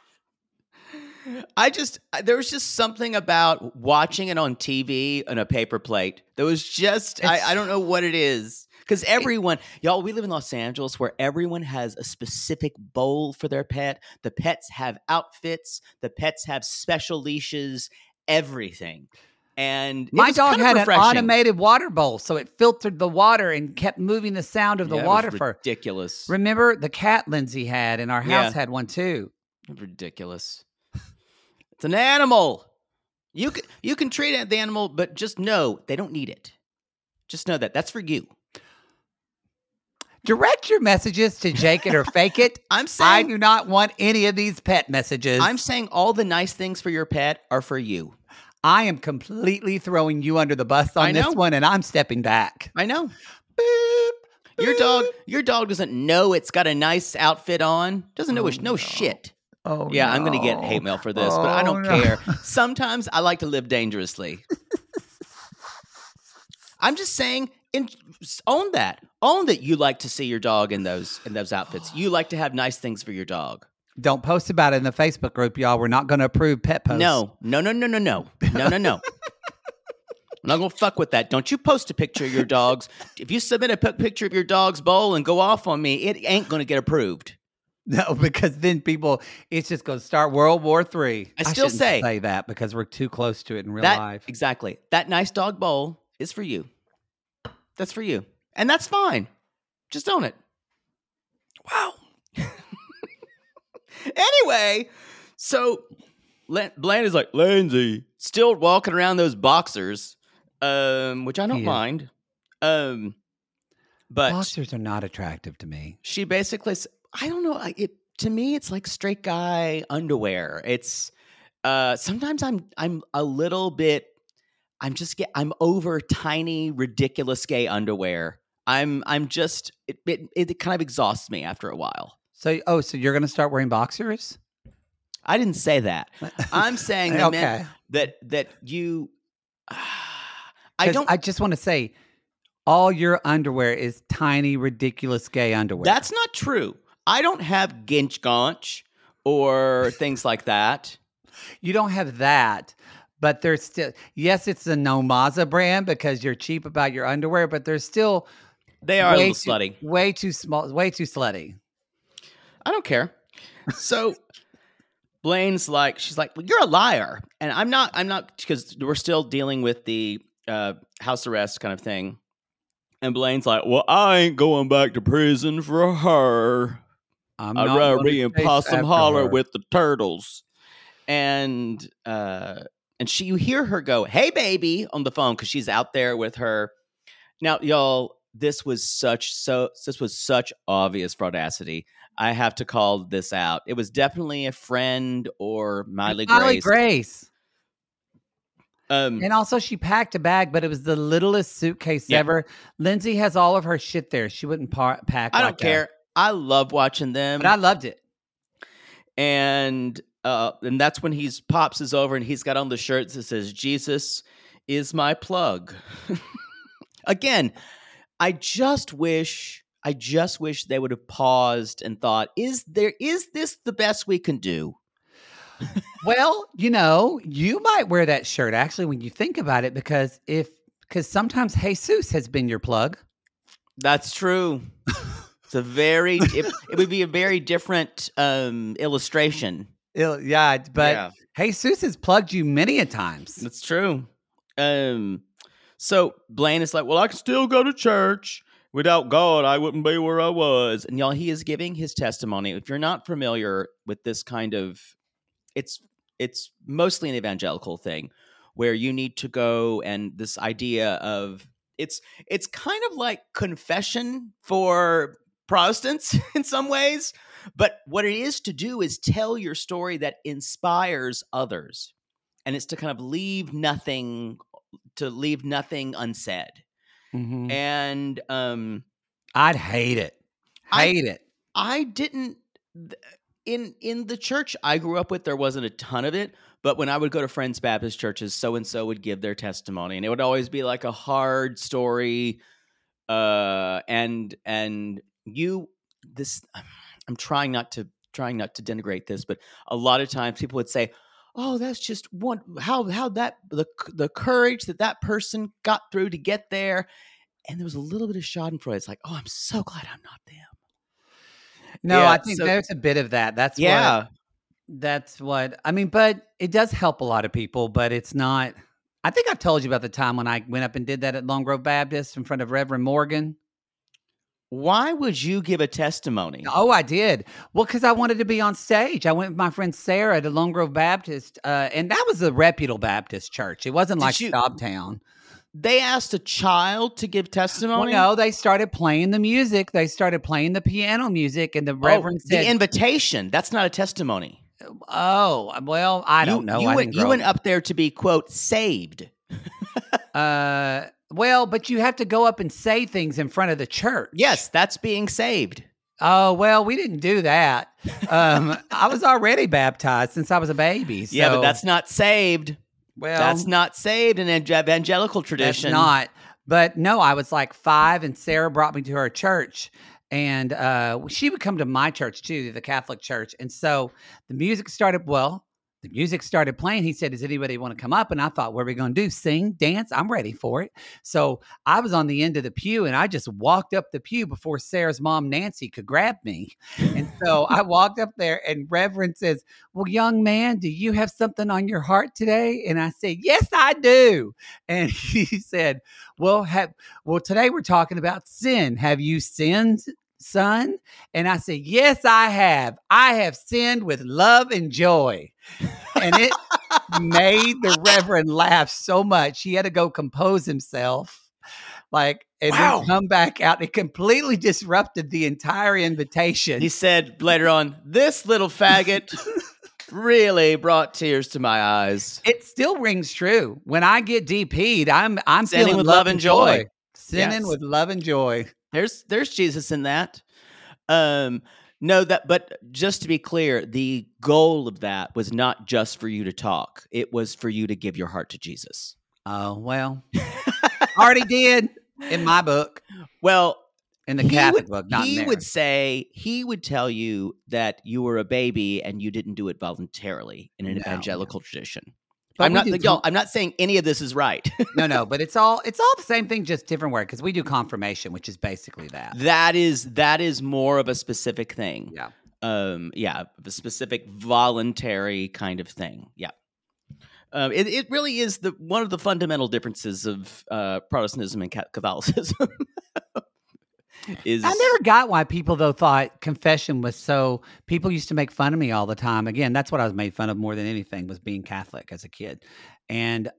There was just something about watching it on TV on a paper plate. There was just, I don't know what it is. Because everyone, y'all, we live in Los Angeles where everyone has a specific bowl for their pet. The pets have outfits. The pets have special leashes, everything. And My dog had an refreshing. automated water bowl, so it filtered the water and kept moving the sound of the water it was for. ridiculous. Remember the cat Lindsay had in our house had one too. Ridiculous. It's an animal. You can treat the animal, but just know they don't need it. Just know that's for you. Direct your messages to Jake It or Fake It. I'm saying I do not want any of these pet messages. I'm saying all the nice things for your pet are for you. I am completely throwing you under the bus on this one, and I'm stepping back. I know. Boop, boop. Your dog doesn't know it's got a nice outfit on. Doesn't know no shit. Oh, yeah, I'm going to get hate mail for this, but I don't care. Sometimes I like to live dangerously. I'm just saying, own that. Own that you like to see your dog in those outfits. You like to have nice things for your dog. Don't post about it in the Facebook group, y'all. We're not going to approve pet posts. No. I'm not going to fuck with that. Don't you post a picture of your dogs. If you submit a picture of your dog's bowl and go off on me, it ain't going to get approved. No, because then it's just going to start World War III. I still say that because we're too close to it in real life. Exactly. That nice dog bowl is for you. That's for you. And that's fine. Just own it. Wow. Anyway, so Blaine is like, Lindsay, still walking around those boxers, which I don't mind. But boxers are not attractive to me. She basically, I don't know. To me, it's like straight guy underwear. It's sometimes I'm a little bit. I'm over tiny, ridiculous gay underwear. I'm just it kind of exhausts me after a while. So you're going to start wearing boxers? I didn't say that. I'm saying okay. that you. I just want to say, all your underwear is tiny, ridiculous gay underwear. That's not true. I don't have Ginch Gaunch or things like that. You don't have that, but there's still, yes, it's a No Maza brand because you're cheap about your underwear, but there's still. They are a little slutty. Way too small, way too slutty. I don't care. So Blaine's like, she's like, well, you're a liar. And I'm not, because we're still dealing with the house arrest kind of thing. And Blaine's like, well, I ain't going back to prison for her. I'd rather be in Possum Holler with the turtles. And you hear her go, hey, baby, on the phone, because she's out there with her. Now, y'all, this was such obvious fraudacity. I have to call this out. It was definitely a friend or Miley Grace. And also she packed a bag, but it was the littlest suitcase ever. Lindsay has all of her shit there. She wouldn't pack. I don't care. I love watching them. But I loved it. And that's when Pops is over and he's got on the shirt that says, Jesus is my plug. Again, I just wish they would have paused and thought, is this the best we can do? Well, you might wear that shirt actually when you think about it, because sometimes Jesus has been your plug. That's true. It's it would be a very different illustration. But Jesus has plugged you many a times. That's true. So Blaine is like, well, I can still go to church. Without God, I wouldn't be where I was. And y'all, he is giving his testimony. If you're not familiar with this kind of, it's mostly an evangelical thing where you need to go, and this idea of it's kind of like confession for Protestants in some ways. But what it is to do is tell your story that inspires others. And it's to kind of leave nothing unsaid. Mm-hmm. And I'd hate it. I didn't. in the church I grew up with, there wasn't a ton of it. But when I would go to Friends Baptist churches, so and so would give their testimony, and it would always be like a hard story. And you this I'm trying not to denigrate this, but a lot of times people would say, "Oh, that's just one how that the courage that person got through to get there." And there was a little bit of schadenfreude. It's like, "Oh, I'm so glad I'm not them." No, Yeah, I think so there's a bit of that. yeah. That's what I mean, but it does help a lot of people, but it's not. I think I've told you about the time when I went up and did that at Lone Grove Baptist in front of Reverend Morgan. Why would you give a testimony? Oh, I did. Well, because I wanted to be on stage. I went with my friend Sarah to Lone Grove Baptist, and that was a reputable Baptist church. It wasn't like Stobtown. They asked a child to give testimony? Well, no, they started playing the music. They started playing the piano music, and the Reverend said, the invitation. That's not a testimony. Oh, well, I don't know. You went up there to be, quote, saved. Well, but you have to go up and say things in front of the church. Yes, that's being saved. Oh, well, we didn't do that. I was already baptized since I was a baby. So, yeah, but that's not saved. Well, that's not saved in evangelical tradition. That's not. But no, I was like 5, and Sarah brought me to her church. And she would come to my church too, the Catholic church. And so the music started playing. He said, "Does anybody want to come up?" And I thought, what are we going to do? Sing, dance? I'm ready for it. So I was on the end of the pew, and I just walked up the pew before Sarah's mom, Nancy, could grab me. And so I walked up there, and Reverend says, "Well, young man, do you have something on your heart today?" And I said, "Yes, I do." And he said, well, today we're talking about sin. Have you sinned, son? And I said, "Yes, I have. I have sinned with love and joy." And it made the Reverend laugh so much. He had to go compose himself, and then come back out. It completely disrupted the entire invitation. He said later on, "This little faggot really brought tears to my eyes." It still rings true. When I get DP'd, I'm sinning feeling with love and joy. Sinning with love and joy. There's Jesus in that. But just to be clear, the goal of that was not just for you to talk. It was for you to give your heart to Jesus. Oh, well, already did in my book. Well, in the Catholic book, not in there. He would tell you that you were a baby and you didn't do it voluntarily in an evangelical tradition. But I'm not saying any of this is right. No, but it's all the same thing, just different word, because we do confirmation, which is basically that. That is more of a specific thing. Yeah. A specific voluntary kind of thing. Yeah. It really is one of the fundamental differences of Protestantism and Catholicism. I never got why people, though, thought confession was so. People used to make fun of me all the time. Again, that's what I was made fun of more than anything, was being Catholic as a kid. And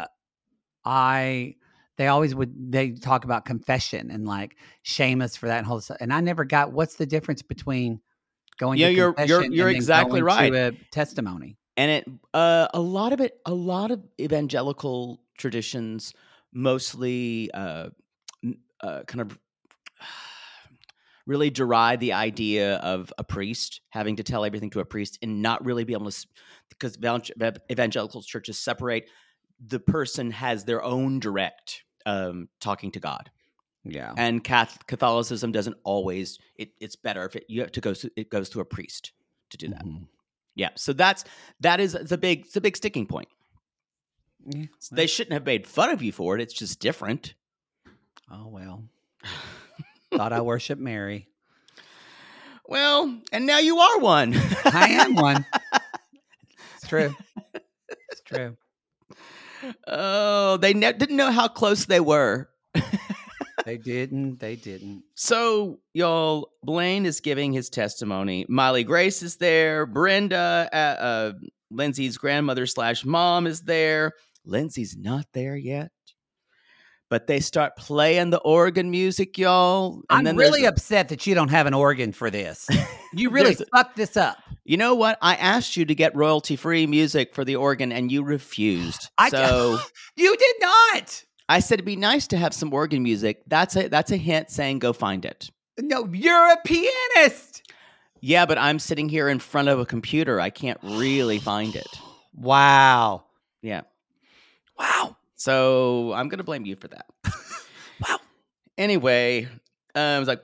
they talk about confession and like shame us for that and whole stuff. And I never got what's the difference between going to confession you're and exactly going right. to a testimony. And a lot of evangelical traditions mostly kind of really deride the idea of a priest having to tell everything to a priest and not really be able to, because evangelical churches separate. The person has their own direct talking to God. Yeah. And Catholicism doesn't always. It's better if it goes through a priest to do that. Mm-hmm. Yeah. So that is the big sticking point. Yeah. They shouldn't have made fun of you for it. It's just different. Oh well. Thought I worshiped Mary. Well, and now you are one. I am one. It's true. It's true. Oh, they didn't know how close they were. They didn't. So, y'all, Blaine is giving his testimony. Miley Grace is there. Brenda, Lindsay's grandmother / mom is there. Lindsay's not there yet. But they start playing the organ music, y'all. And I'm really upset that you don't have an organ for this. You really fucked this up. You know what? I asked you to get royalty-free music for the organ, and you refused. You did not. I said it'd be nice to have some organ music. That's a hint saying go find it. No, you're a pianist. Yeah, but I'm sitting here in front of a computer. I can't really find it. Wow. Yeah. Wow. So I'm going to blame you for that. Wow. Anyway, I was like,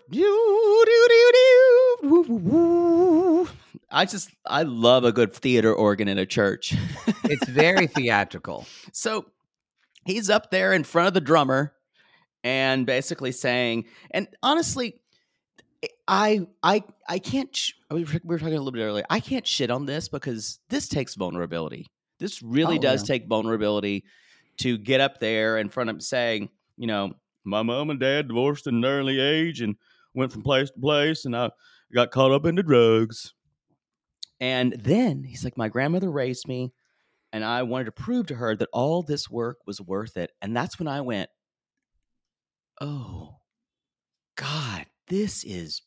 I love a good theater organ in a church. It's very theatrical. So he's up there in front of the drummer and basically saying, and honestly, I can't. We were talking a little bit earlier. I can't shit on this because this takes vulnerability. This really does take vulnerability to get up there in front of saying, you know, my mom and dad divorced at an early age and went from place to place, and I got caught up into drugs. And then he's like, my grandmother raised me, and I wanted to prove to her that all this work was worth it. And that's when I went, oh, God, this is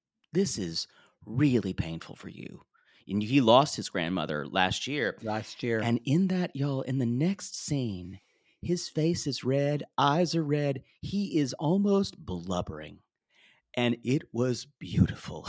really painful for you. And he lost his grandmother last year. And in that, y'all, in the next scene, his face is red, eyes are red. He is almost blubbering. And it was beautiful.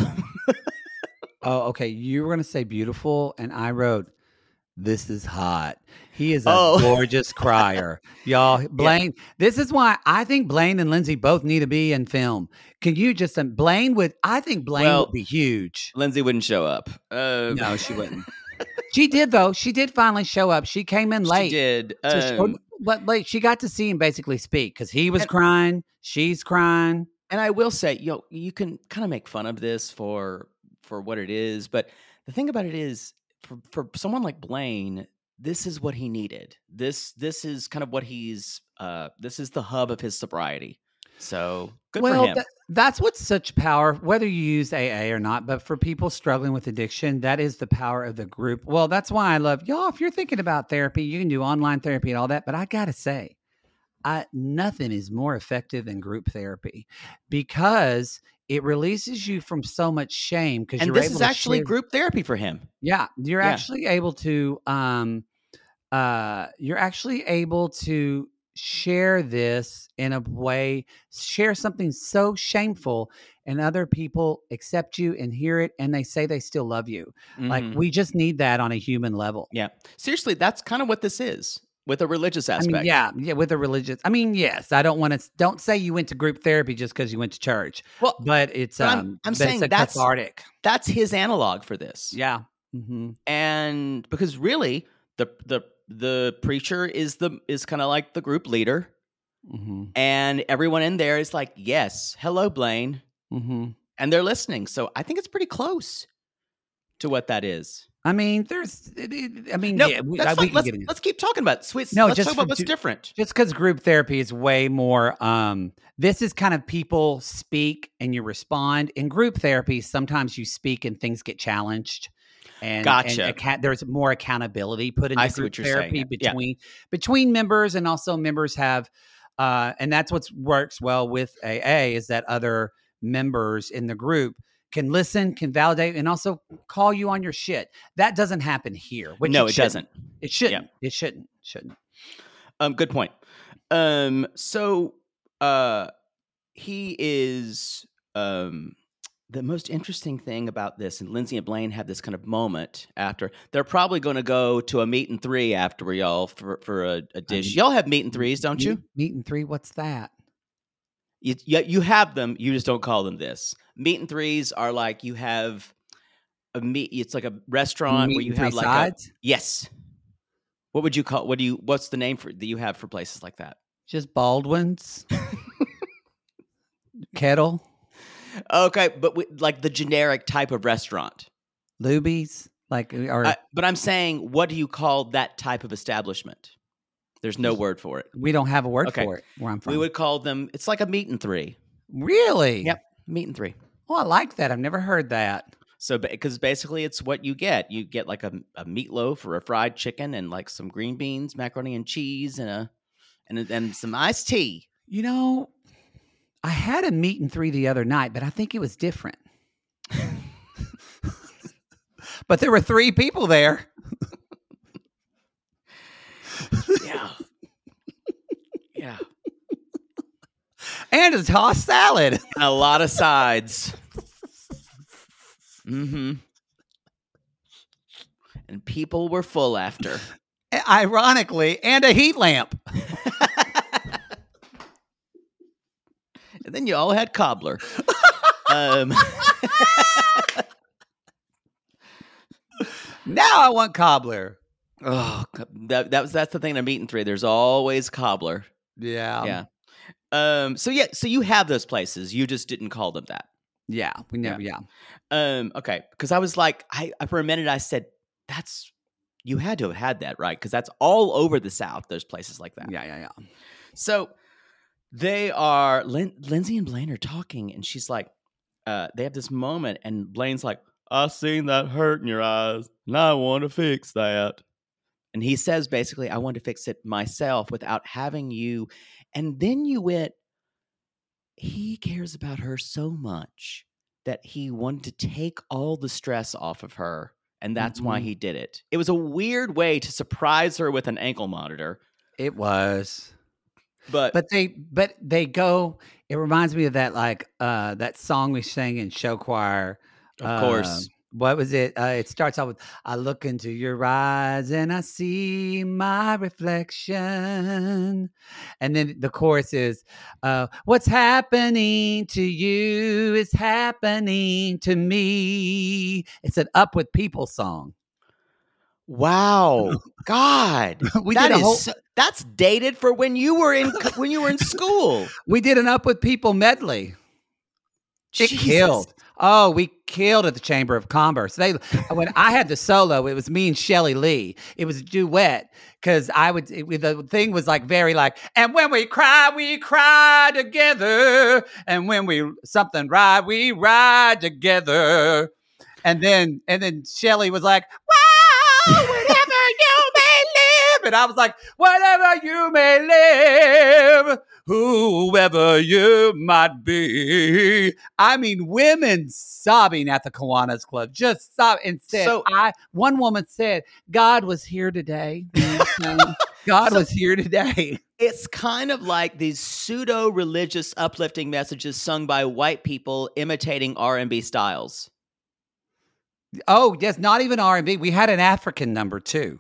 Oh, okay. You were going to say beautiful, and I wrote, this is hot. He is a gorgeous crier. Y'all, Blaine, this is why I think Blaine and Lindsay both need to be in film. Can you just, Blaine would be huge. Lindsay wouldn't show up. No, she wouldn't. She did, though. She did finally show up. She came in late. She did. But late. She got to see him basically speak because he was crying. She's crying. And I will say, you can kind of make fun of this for what it is. But the thing about it is, for someone like Blaine, this is what he needed. This is kind of what he's. This is the hub of his sobriety. So good for him. That's what's such power, whether you use AA or not. But for people struggling with addiction, that is the power of the group. Well, that's why I love y'all. If you're thinking about therapy, you can do online therapy and all that. But I gotta say, nothing is more effective than group therapy because it releases you from so much shame. And this is actually group therapy for him. Yeah, you're actually able to. You're actually able to share this in a way, share something so shameful, and other people accept you and hear it, and they say they still love you. Mm-hmm. Like, we just need that on a human level. Yeah, seriously, that's kind of what this is. With a religious aspect. Yeah, with a religious. Yes, I don't say you went to group therapy just because you went to church. Well, but it's I'm saying that's cathartic. That's his analog for this. Yeah. Mm-hmm. And because really the preacher is kind of like the group leader. Mm-hmm. And everyone in there is like, "Yes, hello Blaine." Mm-hmm. And they're listening. So I think it's pretty close to what that is. Let's keep talking about it. Let's talk about what's different. Just because group therapy is way more, this is kind of people speak and you respond. In group therapy, sometimes you speak and things get challenged. And, gotcha. And there's more accountability put into group therapy between members, and also members have, and that's what works well with AA is that other members in the group can listen, can validate, and also call you on your shit. That doesn't happen here. No, it doesn't. It shouldn't. Yeah. It shouldn't. Good point. So he is the most interesting thing about this, and Lindsay and Blaine have this kind of moment after. They're probably going to go to a meet and three after y'all for a dish. Y'all have meet and threes, don't you? Meet and three. What's that? You have them. You just don't call them this. Meet and threes are like you have a meet. It's like a restaurant where you have like sides? Yes. What would you call? What's the name that you have for places like that? Just Baldwin's. Kettle. Okay, but like the generic type of restaurant. Luby's, but I'm saying, what do you call that type of establishment? There's no word for it. We don't have a word for it where I'm from. We would call them, it's like a meet and three. Really? Yep, meet and three. Oh, I like that. I've never heard that. So, because basically it's what you get. You get like a meatloaf or a fried chicken and like some green beans, macaroni and cheese, and some iced tea. I had a meet and three the other night, but I think it was different. But there were 3 people there. Yeah. And a tossed salad. And a lot of sides. Mm-hmm. And people were full after. Ironically, and a heat lamp. And then you all had cobbler. Now I want cobbler. Oh, that's the thing I'm eating through. There's always cobbler. Yeah. Yeah. So you have those places. You just didn't call them that. Yeah. We never. Yeah. Okay. Because I was like, for a minute I said, you had to have had that, right? Because that's all over the South. There's places like that. Yeah. So they are Lindsay and Blaine are talking, and she's like, they have this moment, and Blaine's like, I seen that hurt in your eyes, and I want to fix that. And he says basically, I want to fix it myself without having you. And then you went, he cares about her so much that he wanted to take all the stress off of her. And that's why he did it. It was a weird way to surprise her with an ankle monitor. It was. But they go, it reminds me of that, like, that song we sang in show choir. Of course. What was it? It starts off with, I look into your eyes and I see my reflection. And then the chorus is, what's happening to you is happening to me. It's an Up With People song. Wow. God. That's dated for when you were in school. We did an Up With People medley. It killed. Oh, we killed at the Chamber of Commerce. When I had the solo, it was me and Shelley Lee. It was a duet because the thing was like very like, and when we cry together, and when we something ride, we ride together. And then Shelley was like, wow, whatever you may live. And I was like, whatever you may live, whoever you might be. I mean, women sobbing at the Kiwanis Club, just sobbing. And said, one woman said, God was here today. God was here today. It's kind of like these pseudo-religious uplifting messages sung by white people imitating R&B styles. Oh, yes, not even R&B. We had an African number too.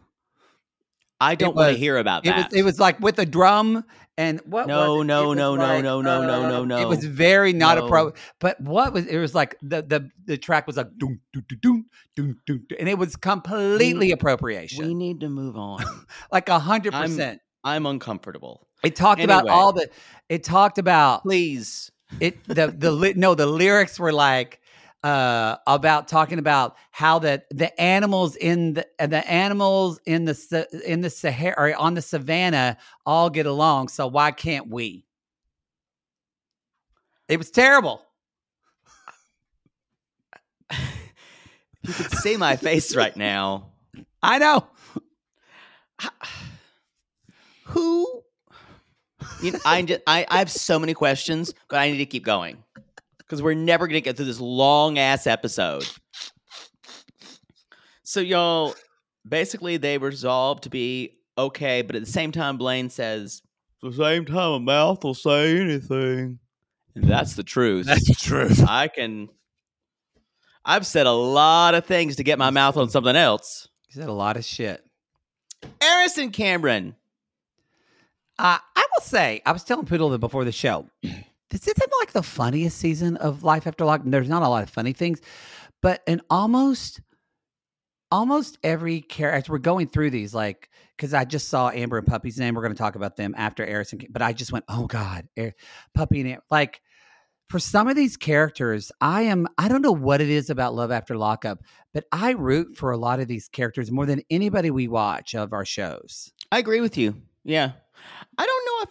I don't want to hear about that. It was like with a drum and what? No. It was very not appropriate. But it was like the track was like doom doom doom doom doom, and it was completely appropriation. We need to move on. Like 100%. I'm uncomfortable. It talked about all the. It talked about please. The lyrics were like. About talking about how that the animals in the Sahara or on the savannah all get along, so why can't we? It was terrible. You could see my face right now. I know. Who? I have so many questions, but I need to keep going. Because we're never going to get through this long-ass episode. So, y'all, basically, they resolved to be okay, but at the same time, Blaine says, at the same time, a mouth will say anything. And that's the truth. That's the truth. I've said a lot of things to get my mouth on something else. You said a lot of shit. Aris and Cameron. I will say, I was telling Poodle before the show, this isn't like the funniest season of Life After Lockdown. There's not a lot of funny things, but in almost every character, we're going through these, like, because I just saw Amber and Puppy's name. We're going to talk about them after Aris and, but I just went, oh God, Puppy and Amber. Like, for some of these characters, I don't know what it is about Love After Lockup, but I root for a lot of these characters more than anybody we watch of our shows. I agree with you. Yeah. I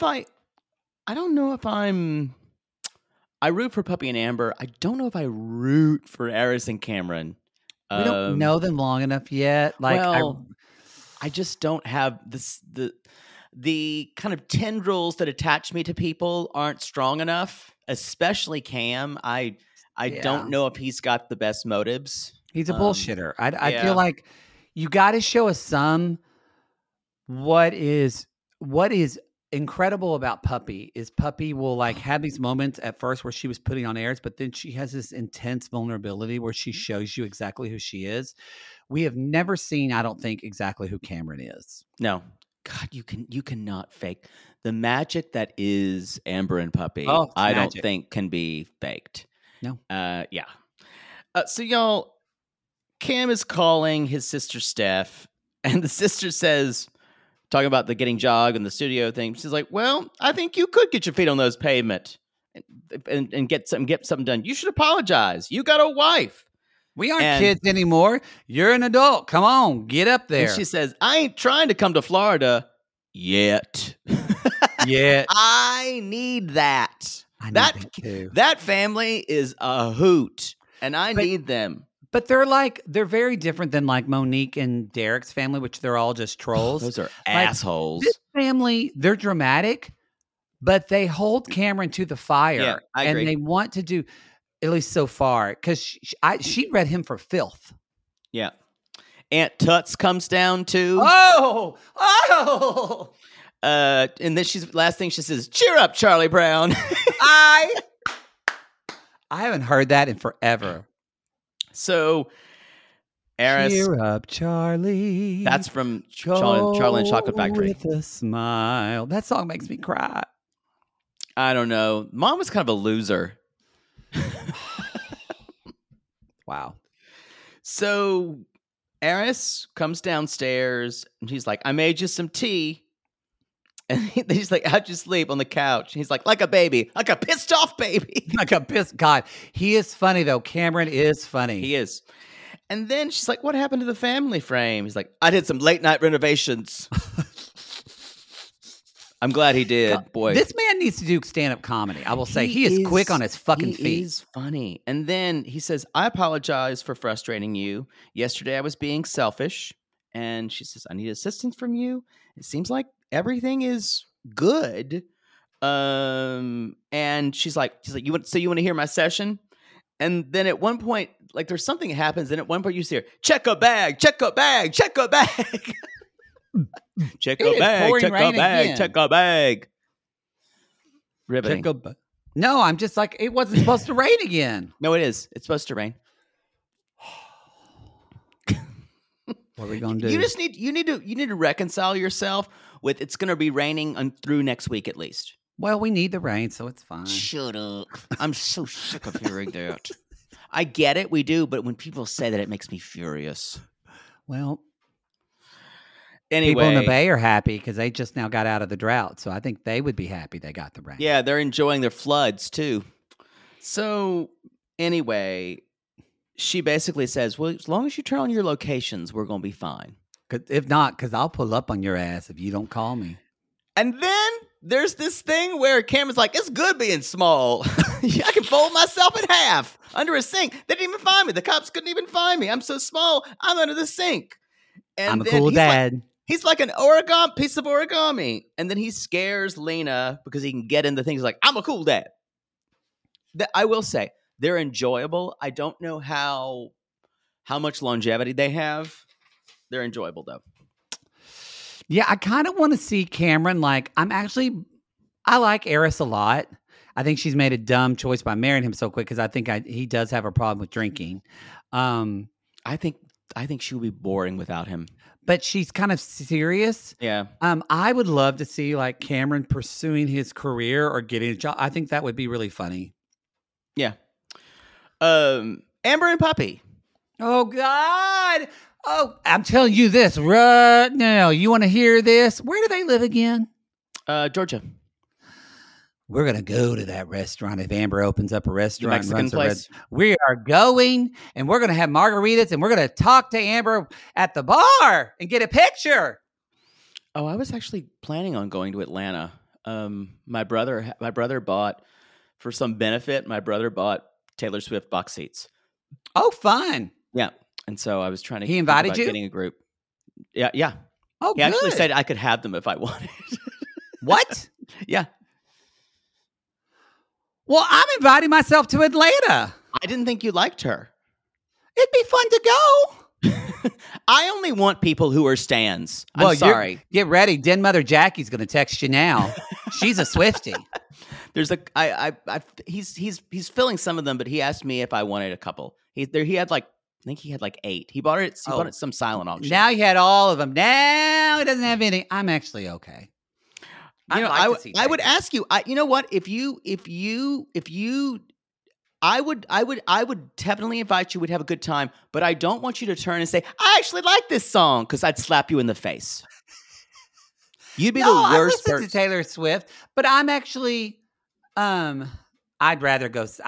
root for Puppy and Amber. I don't know if I root for Aris and Cameron. We don't know them long enough yet. Like, I just don't have the kind of tendrils that attach me to people aren't strong enough, especially Cam. I don't know if he's got the best motives. He's a bullshitter. I feel like you got to show us some what is incredible about Puppy is Puppy will like have these moments at first where she was putting on airs, but then she has this intense vulnerability where she shows you exactly who she is. We have never seen, I don't think, exactly who Cameron is. No. God, you cannot fake the magic that is Amber and Puppy. Oh, it's I don't magic. think can be faked. No. Yeah. So y'all, Cam is calling his sister Steph, and the sister says, talking about the getting jog and the studio thing. She's like, "Well, I think you could get your feet on those pavement and get something done. You should apologize. You got a wife. We aren't kids anymore. You're an adult. Come on, get up there." And she says, "I ain't trying to come to Florida yet." Yeah. I need that. I need that too. That family is a hoot, and I need them. But they're very different than like Monique and Derek's family, which they're all just trolls. Those are assholes. This family, they're dramatic, but they hold Cameron to the fire. Yeah, I agree. And they want to do, at least so far, because she read him for filth. Yeah. Aunt Tuts comes down too. Oh! And then last thing she says, "Cheer up, Charlie Brown." I haven't heard that in forever. So, Eris, cheer up, Charlie. That's from Charlie and Chocolate Factory. With a smile. That song makes me cry. I don't know. Mom was kind of a loser. Wow. So, Eris comes downstairs and he's like, "I made you some tea." And he's like, "How'd you sleep?" On the couch. He's like a baby, like a pissed off baby. God, he is funny though. Cameron is funny. He is. And then she's like, "What happened to the family frame?" He's like, "I did some late night renovations." I'm glad he did. God, boy. This man needs to do stand-up comedy. I will say he is quick on his fucking feet. He's funny. And then he says, "I apologize for frustrating you. Yesterday I was being selfish." And she says, "I need assistance from you. It seems like everything is good." And she's like, "You want to hear my session?" And then at one point, like there's something happens. And at one point you see her, check a bag. Check a bag. Check a bag. Riveting. No, I'm just like, it wasn't supposed to rain again. No, it is. It's supposed to rain. What are we gonna do? You need to reconcile yourself with it's going to be raining through next week at least. Well, we need the rain, so it's fine. Shut up! I'm so sick of hearing that. I get it, we do, but when people say that, it makes me furious. Well, anyway, people in the Bay are happy because they just now got out of the drought, so I think they would be happy they got the rain. Yeah, they're enjoying their floods too. So anyway, she basically says, "Well, as long as you turn on your locations, we're going to be fine. If not, because I'll pull up on your ass if you don't call me." And then there's this thing where Cameron's like, "It's good being small. I can fold myself in half under a sink. They didn't even find me. The cops couldn't even find me. I'm so small. I'm under the sink." And I'm a cool dad. He's like an piece of origami. And then he scares Lena because he can get in the things like, "I'm a cool dad." I will say, they're enjoyable. I don't know how much longevity they have. They're enjoyable, though. Yeah, I kind of want to see Cameron. Like, I like Eris a lot. I think she's made a dumb choice by marrying him so quick because I think he does have a problem with drinking. I think she would be boring without him. But she's kind of serious. Yeah. I would love to see like Cameron pursuing his career or getting a job. I think that would be really funny. Yeah. Amber and Puppy. Oh God. Oh, I'm telling you this right now. You want to hear this? Where do they live again? Georgia. We're going to go to that restaurant if Amber opens up a restaurant. The Mexican place. We are going and we're going to have margaritas and we're going to talk to Amber at the bar and get a picture. Oh, I was actually planning on going to Atlanta. My brother bought, for some benefit, Taylor Swift box seats. Oh, fun. Yeah. And so I was trying to. He invited you? Getting a group. Yeah. Yeah. Oh, he actually said I could have them if I wanted. What? Yeah. Well, I'm inviting myself to Atlanta. I didn't think you liked her. It'd be fun to go. I only want people who are stans. I'm Well, sorry. Get ready. Den Mother Jackie's going to text you now. She's a Swiftie. There's he's filling some of them, but he asked me if I wanted a couple. He had like, I think he had like 8. He bought it at some silent auction. Now he had all of them. Now he doesn't have any. I'm actually okay. I would ask you. You know what? I would definitely invite you. We'd have a good time, but I don't want you to turn and say, "I actually like this song," because I'd slap you in the face. You'd be the worst person. I listen to Taylor Swift, but I'm actually, I'd rather go see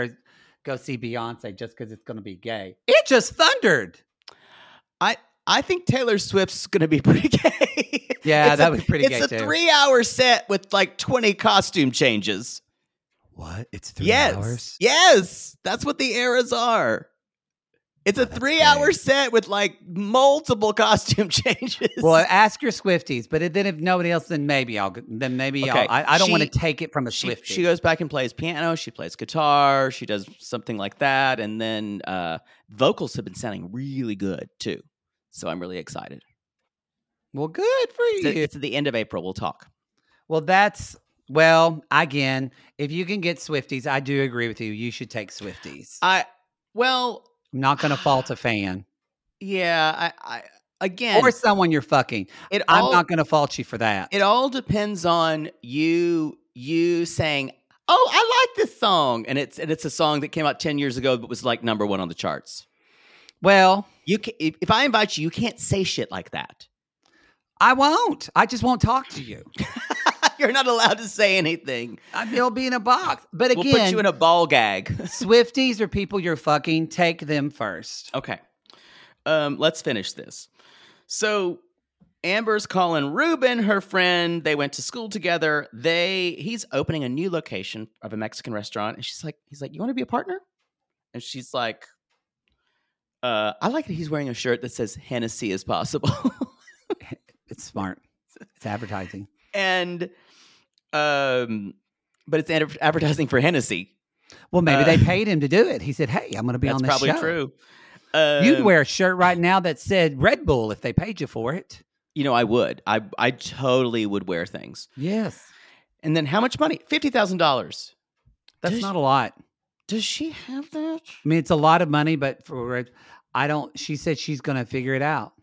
Beyonce just because it's going to be gay. It just thundered. I think Taylor Swift's going to be pretty gay. Yeah, that was pretty gay too. It's a 3-hour set with like 20 costume changes. What? It's 3 hours? Yes. That's what the eras are. It's a 3-hour set with like multiple costume changes. Well, ask your Swifties, but then if nobody else, then maybe I'll. I don't want to take it from a Swiftie. She goes back and plays piano. She plays guitar. She does something like that, and then vocals have been sounding really good too. So I'm really excited. Well, good for you. It's at the end of April. We'll talk. Well, again, if you can get Swifties, I do agree with you. You should take Swifties. I'm not going to fault a fan. Yeah, again, or someone you're fucking. I'm not going to fault you for that. It all depends on you saying, "Oh, I like this song," and it's a song that came out 10 years ago but was like number 1 on the charts. Well, if I invite you, you can't say shit like that. I won't. I just won't talk to you. You're not allowed to say anything. You'll be in a box. But again, we'll put you in a ball gag. Swifties are people you're fucking. Take them first. Okay. Let's finish this. So Amber's calling Ruben, her friend. They went to school together. He's opening a new location of a Mexican restaurant, and he's like, "You want to be a partner?" And she's like, "I like that he's wearing a shirt that says Hennessy is possible." It's smart. It's advertising. And, but it's advertising for Hennessy. Well, maybe they paid him to do it. He said, "Hey, I'm going to be on this show." That's probably true. You'd wear a shirt right now that said Red Bull if they paid you for it. You know, I would. I totally would wear things. Yes. And then how much money? $50,000. That's not a lot. Does she have that? I mean, it's a lot of money, but she said she's going to figure it out.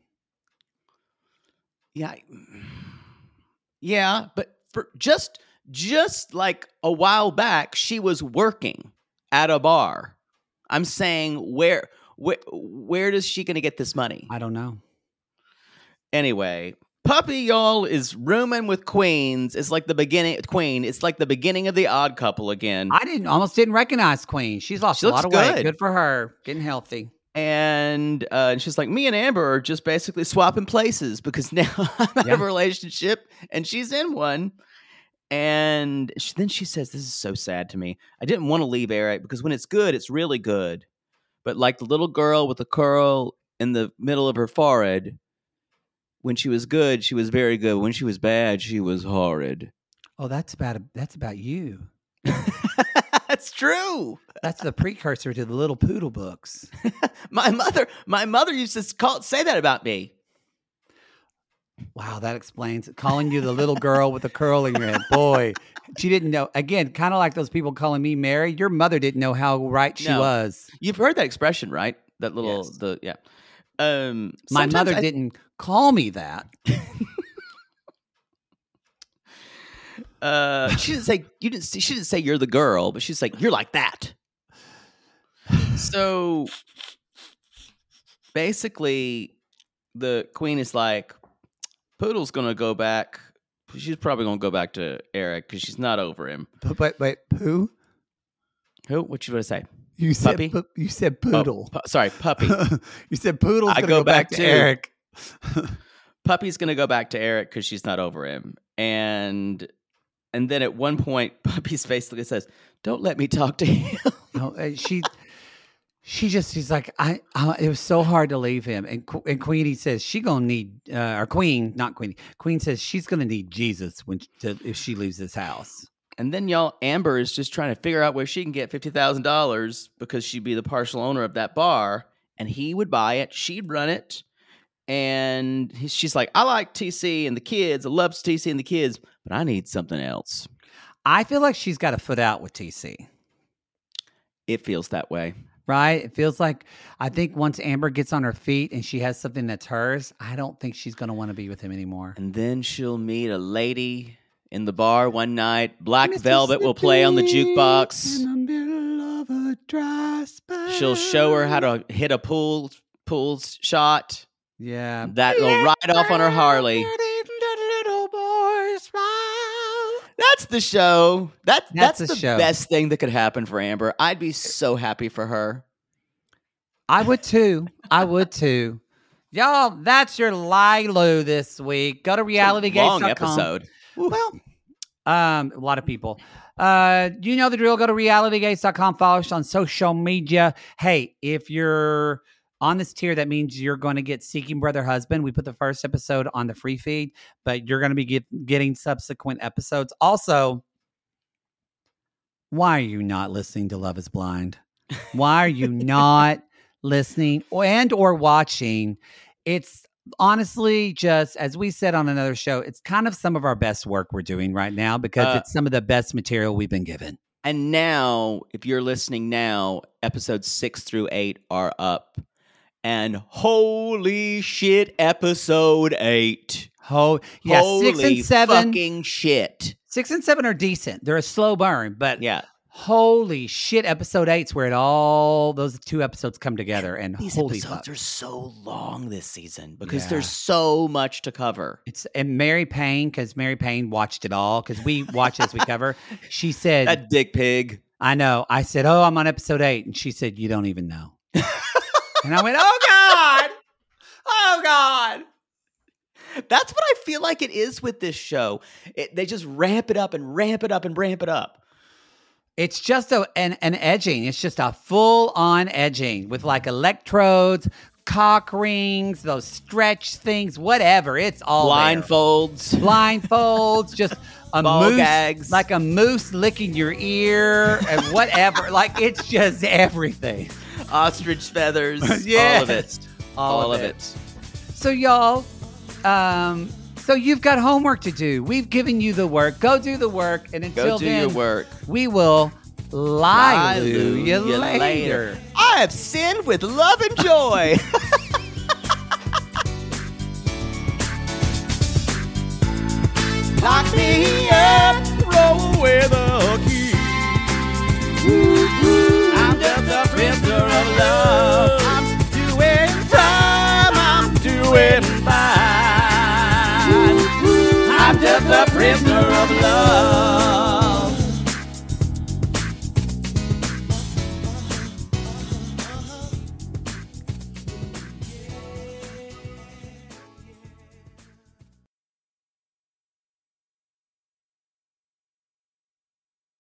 Yeah, but for just like a while back, she was working at a bar. I'm saying where is she going to get this money? I don't know. Anyway, Puppy, y'all, is rooming with Queens. It's like the beginning of The Odd Couple again. I almost didn't recognize Queen. She's lost a lot of weight. Good for her. Getting healthy. And she's like, me and Amber are just basically swapping places because now I'm out of a relationship and she's in one. And then she says, this is so sad to me. I didn't want to leave Eric because when it's good, it's really good. But like the little girl with the curl in the middle of her forehead, when she was good, she was very good. When she was bad, she was horrid. Oh, that's about you. That's true. That's the precursor to the Little Poodle books. My mother used to say that about me. Wow, that explains it. Calling you the little girl with the curl in your head. Boy, she didn't know. Again, kind of like those people calling me Mary. Your mother didn't know how right she was. You've heard that expression, right? That little, my mother didn't call me that. She didn't say she didn't say you're the girl, but she's like, you're like that. So basically the Queen is like, Poodle's gonna go back. She's probably gonna go back to Eric because she's not over him. Wait, who? Who? What you gonna say? You said puppy? You said Poodle. Sorry, Puppy. You said Poodle's gonna go back to Eric. Puppy's gonna go back to Eric because she's not over him. And then at one point, Puppy's basically says, "Don't let me talk to him." No, she's like, it was so hard to leave him. And Queenie says she gonna need, or Queen, not Queenie. Queen says she's gonna need Jesus if she leaves this house. And then y'all, Amber is just trying to figure out where she can get $50,000 because she'd be the partial owner of that bar. and he would buy it. She'd run it. And she's like, I like TC and the kids. I love TC and the kids, but I need something else. I feel like she's got a foot out with TC. It feels that way. Right? It feels like, I think once Amber gets on her feet and she has something that's hers, I don't think she's going to want to be with him anymore. And then she'll meet a lady in the bar one night. Black Velvet will play on the jukebox. In the middle of a dry spell. She'll show her how to hit a pool shot. Yeah. That'll ride off on her Harley. That's the show. That's the show. Best thing that could happen for Amber. I'd be so happy for her. I would too. Y'all, that's your Lilu this week. Go to realitygates.com. Long episode. Well, a lot of people. You know the drill. Go to realitygates.com. Follow us on social media. Hey, if you're on this tier, that means you're going to get Seeking Brother Husband. We put the first episode on the free feed, but you're going to be getting subsequent episodes. Also, why are you not listening to Love is Blind? Why are you not listening or watching? It's honestly just, as we said on another show, it's kind of some of our best work we're doing right now because it's some of the best material we've been given. And now, if you're listening now, episodes 6 through 8 are up. And holy shit, episode 8. Oh, yeah, holy 6 and 7. Fucking shit. 6 and 7 are decent. They're a slow burn, but yeah. Holy shit, episode 8's where those 2 episodes come together. And these holy episodes fuck. are so long this season because there's so much to cover. And Mary Payne, because Mary Payne watched it all, because we watch as we cover. She said, that dick pig. I know. I said, oh, I'm on episode 8. And she said, you don't even know. And I went, oh, God. Oh, God. That's what I feel like it is with this show. They just ramp it up and ramp it up and ramp it up. It's just an edging. It's just a full-on edging with like electrodes, cock rings, those stretch things, whatever. It's all blindfolds. There. Blindfolds, just a ball moose, gags. like a moose licking your ear and whatever. Like it's just everything. Ostrich feathers. Yes. All of it. All of it. So y'all, so you've got homework to do. We've given you the work. Go do the work. And until then, your work. We will Lilu you later. I have sinned with love and joy. Lock me up, roll away the key. I'm just a prisoner of love. I'm doing time, I'm doing fine. I'm just a prisoner of love.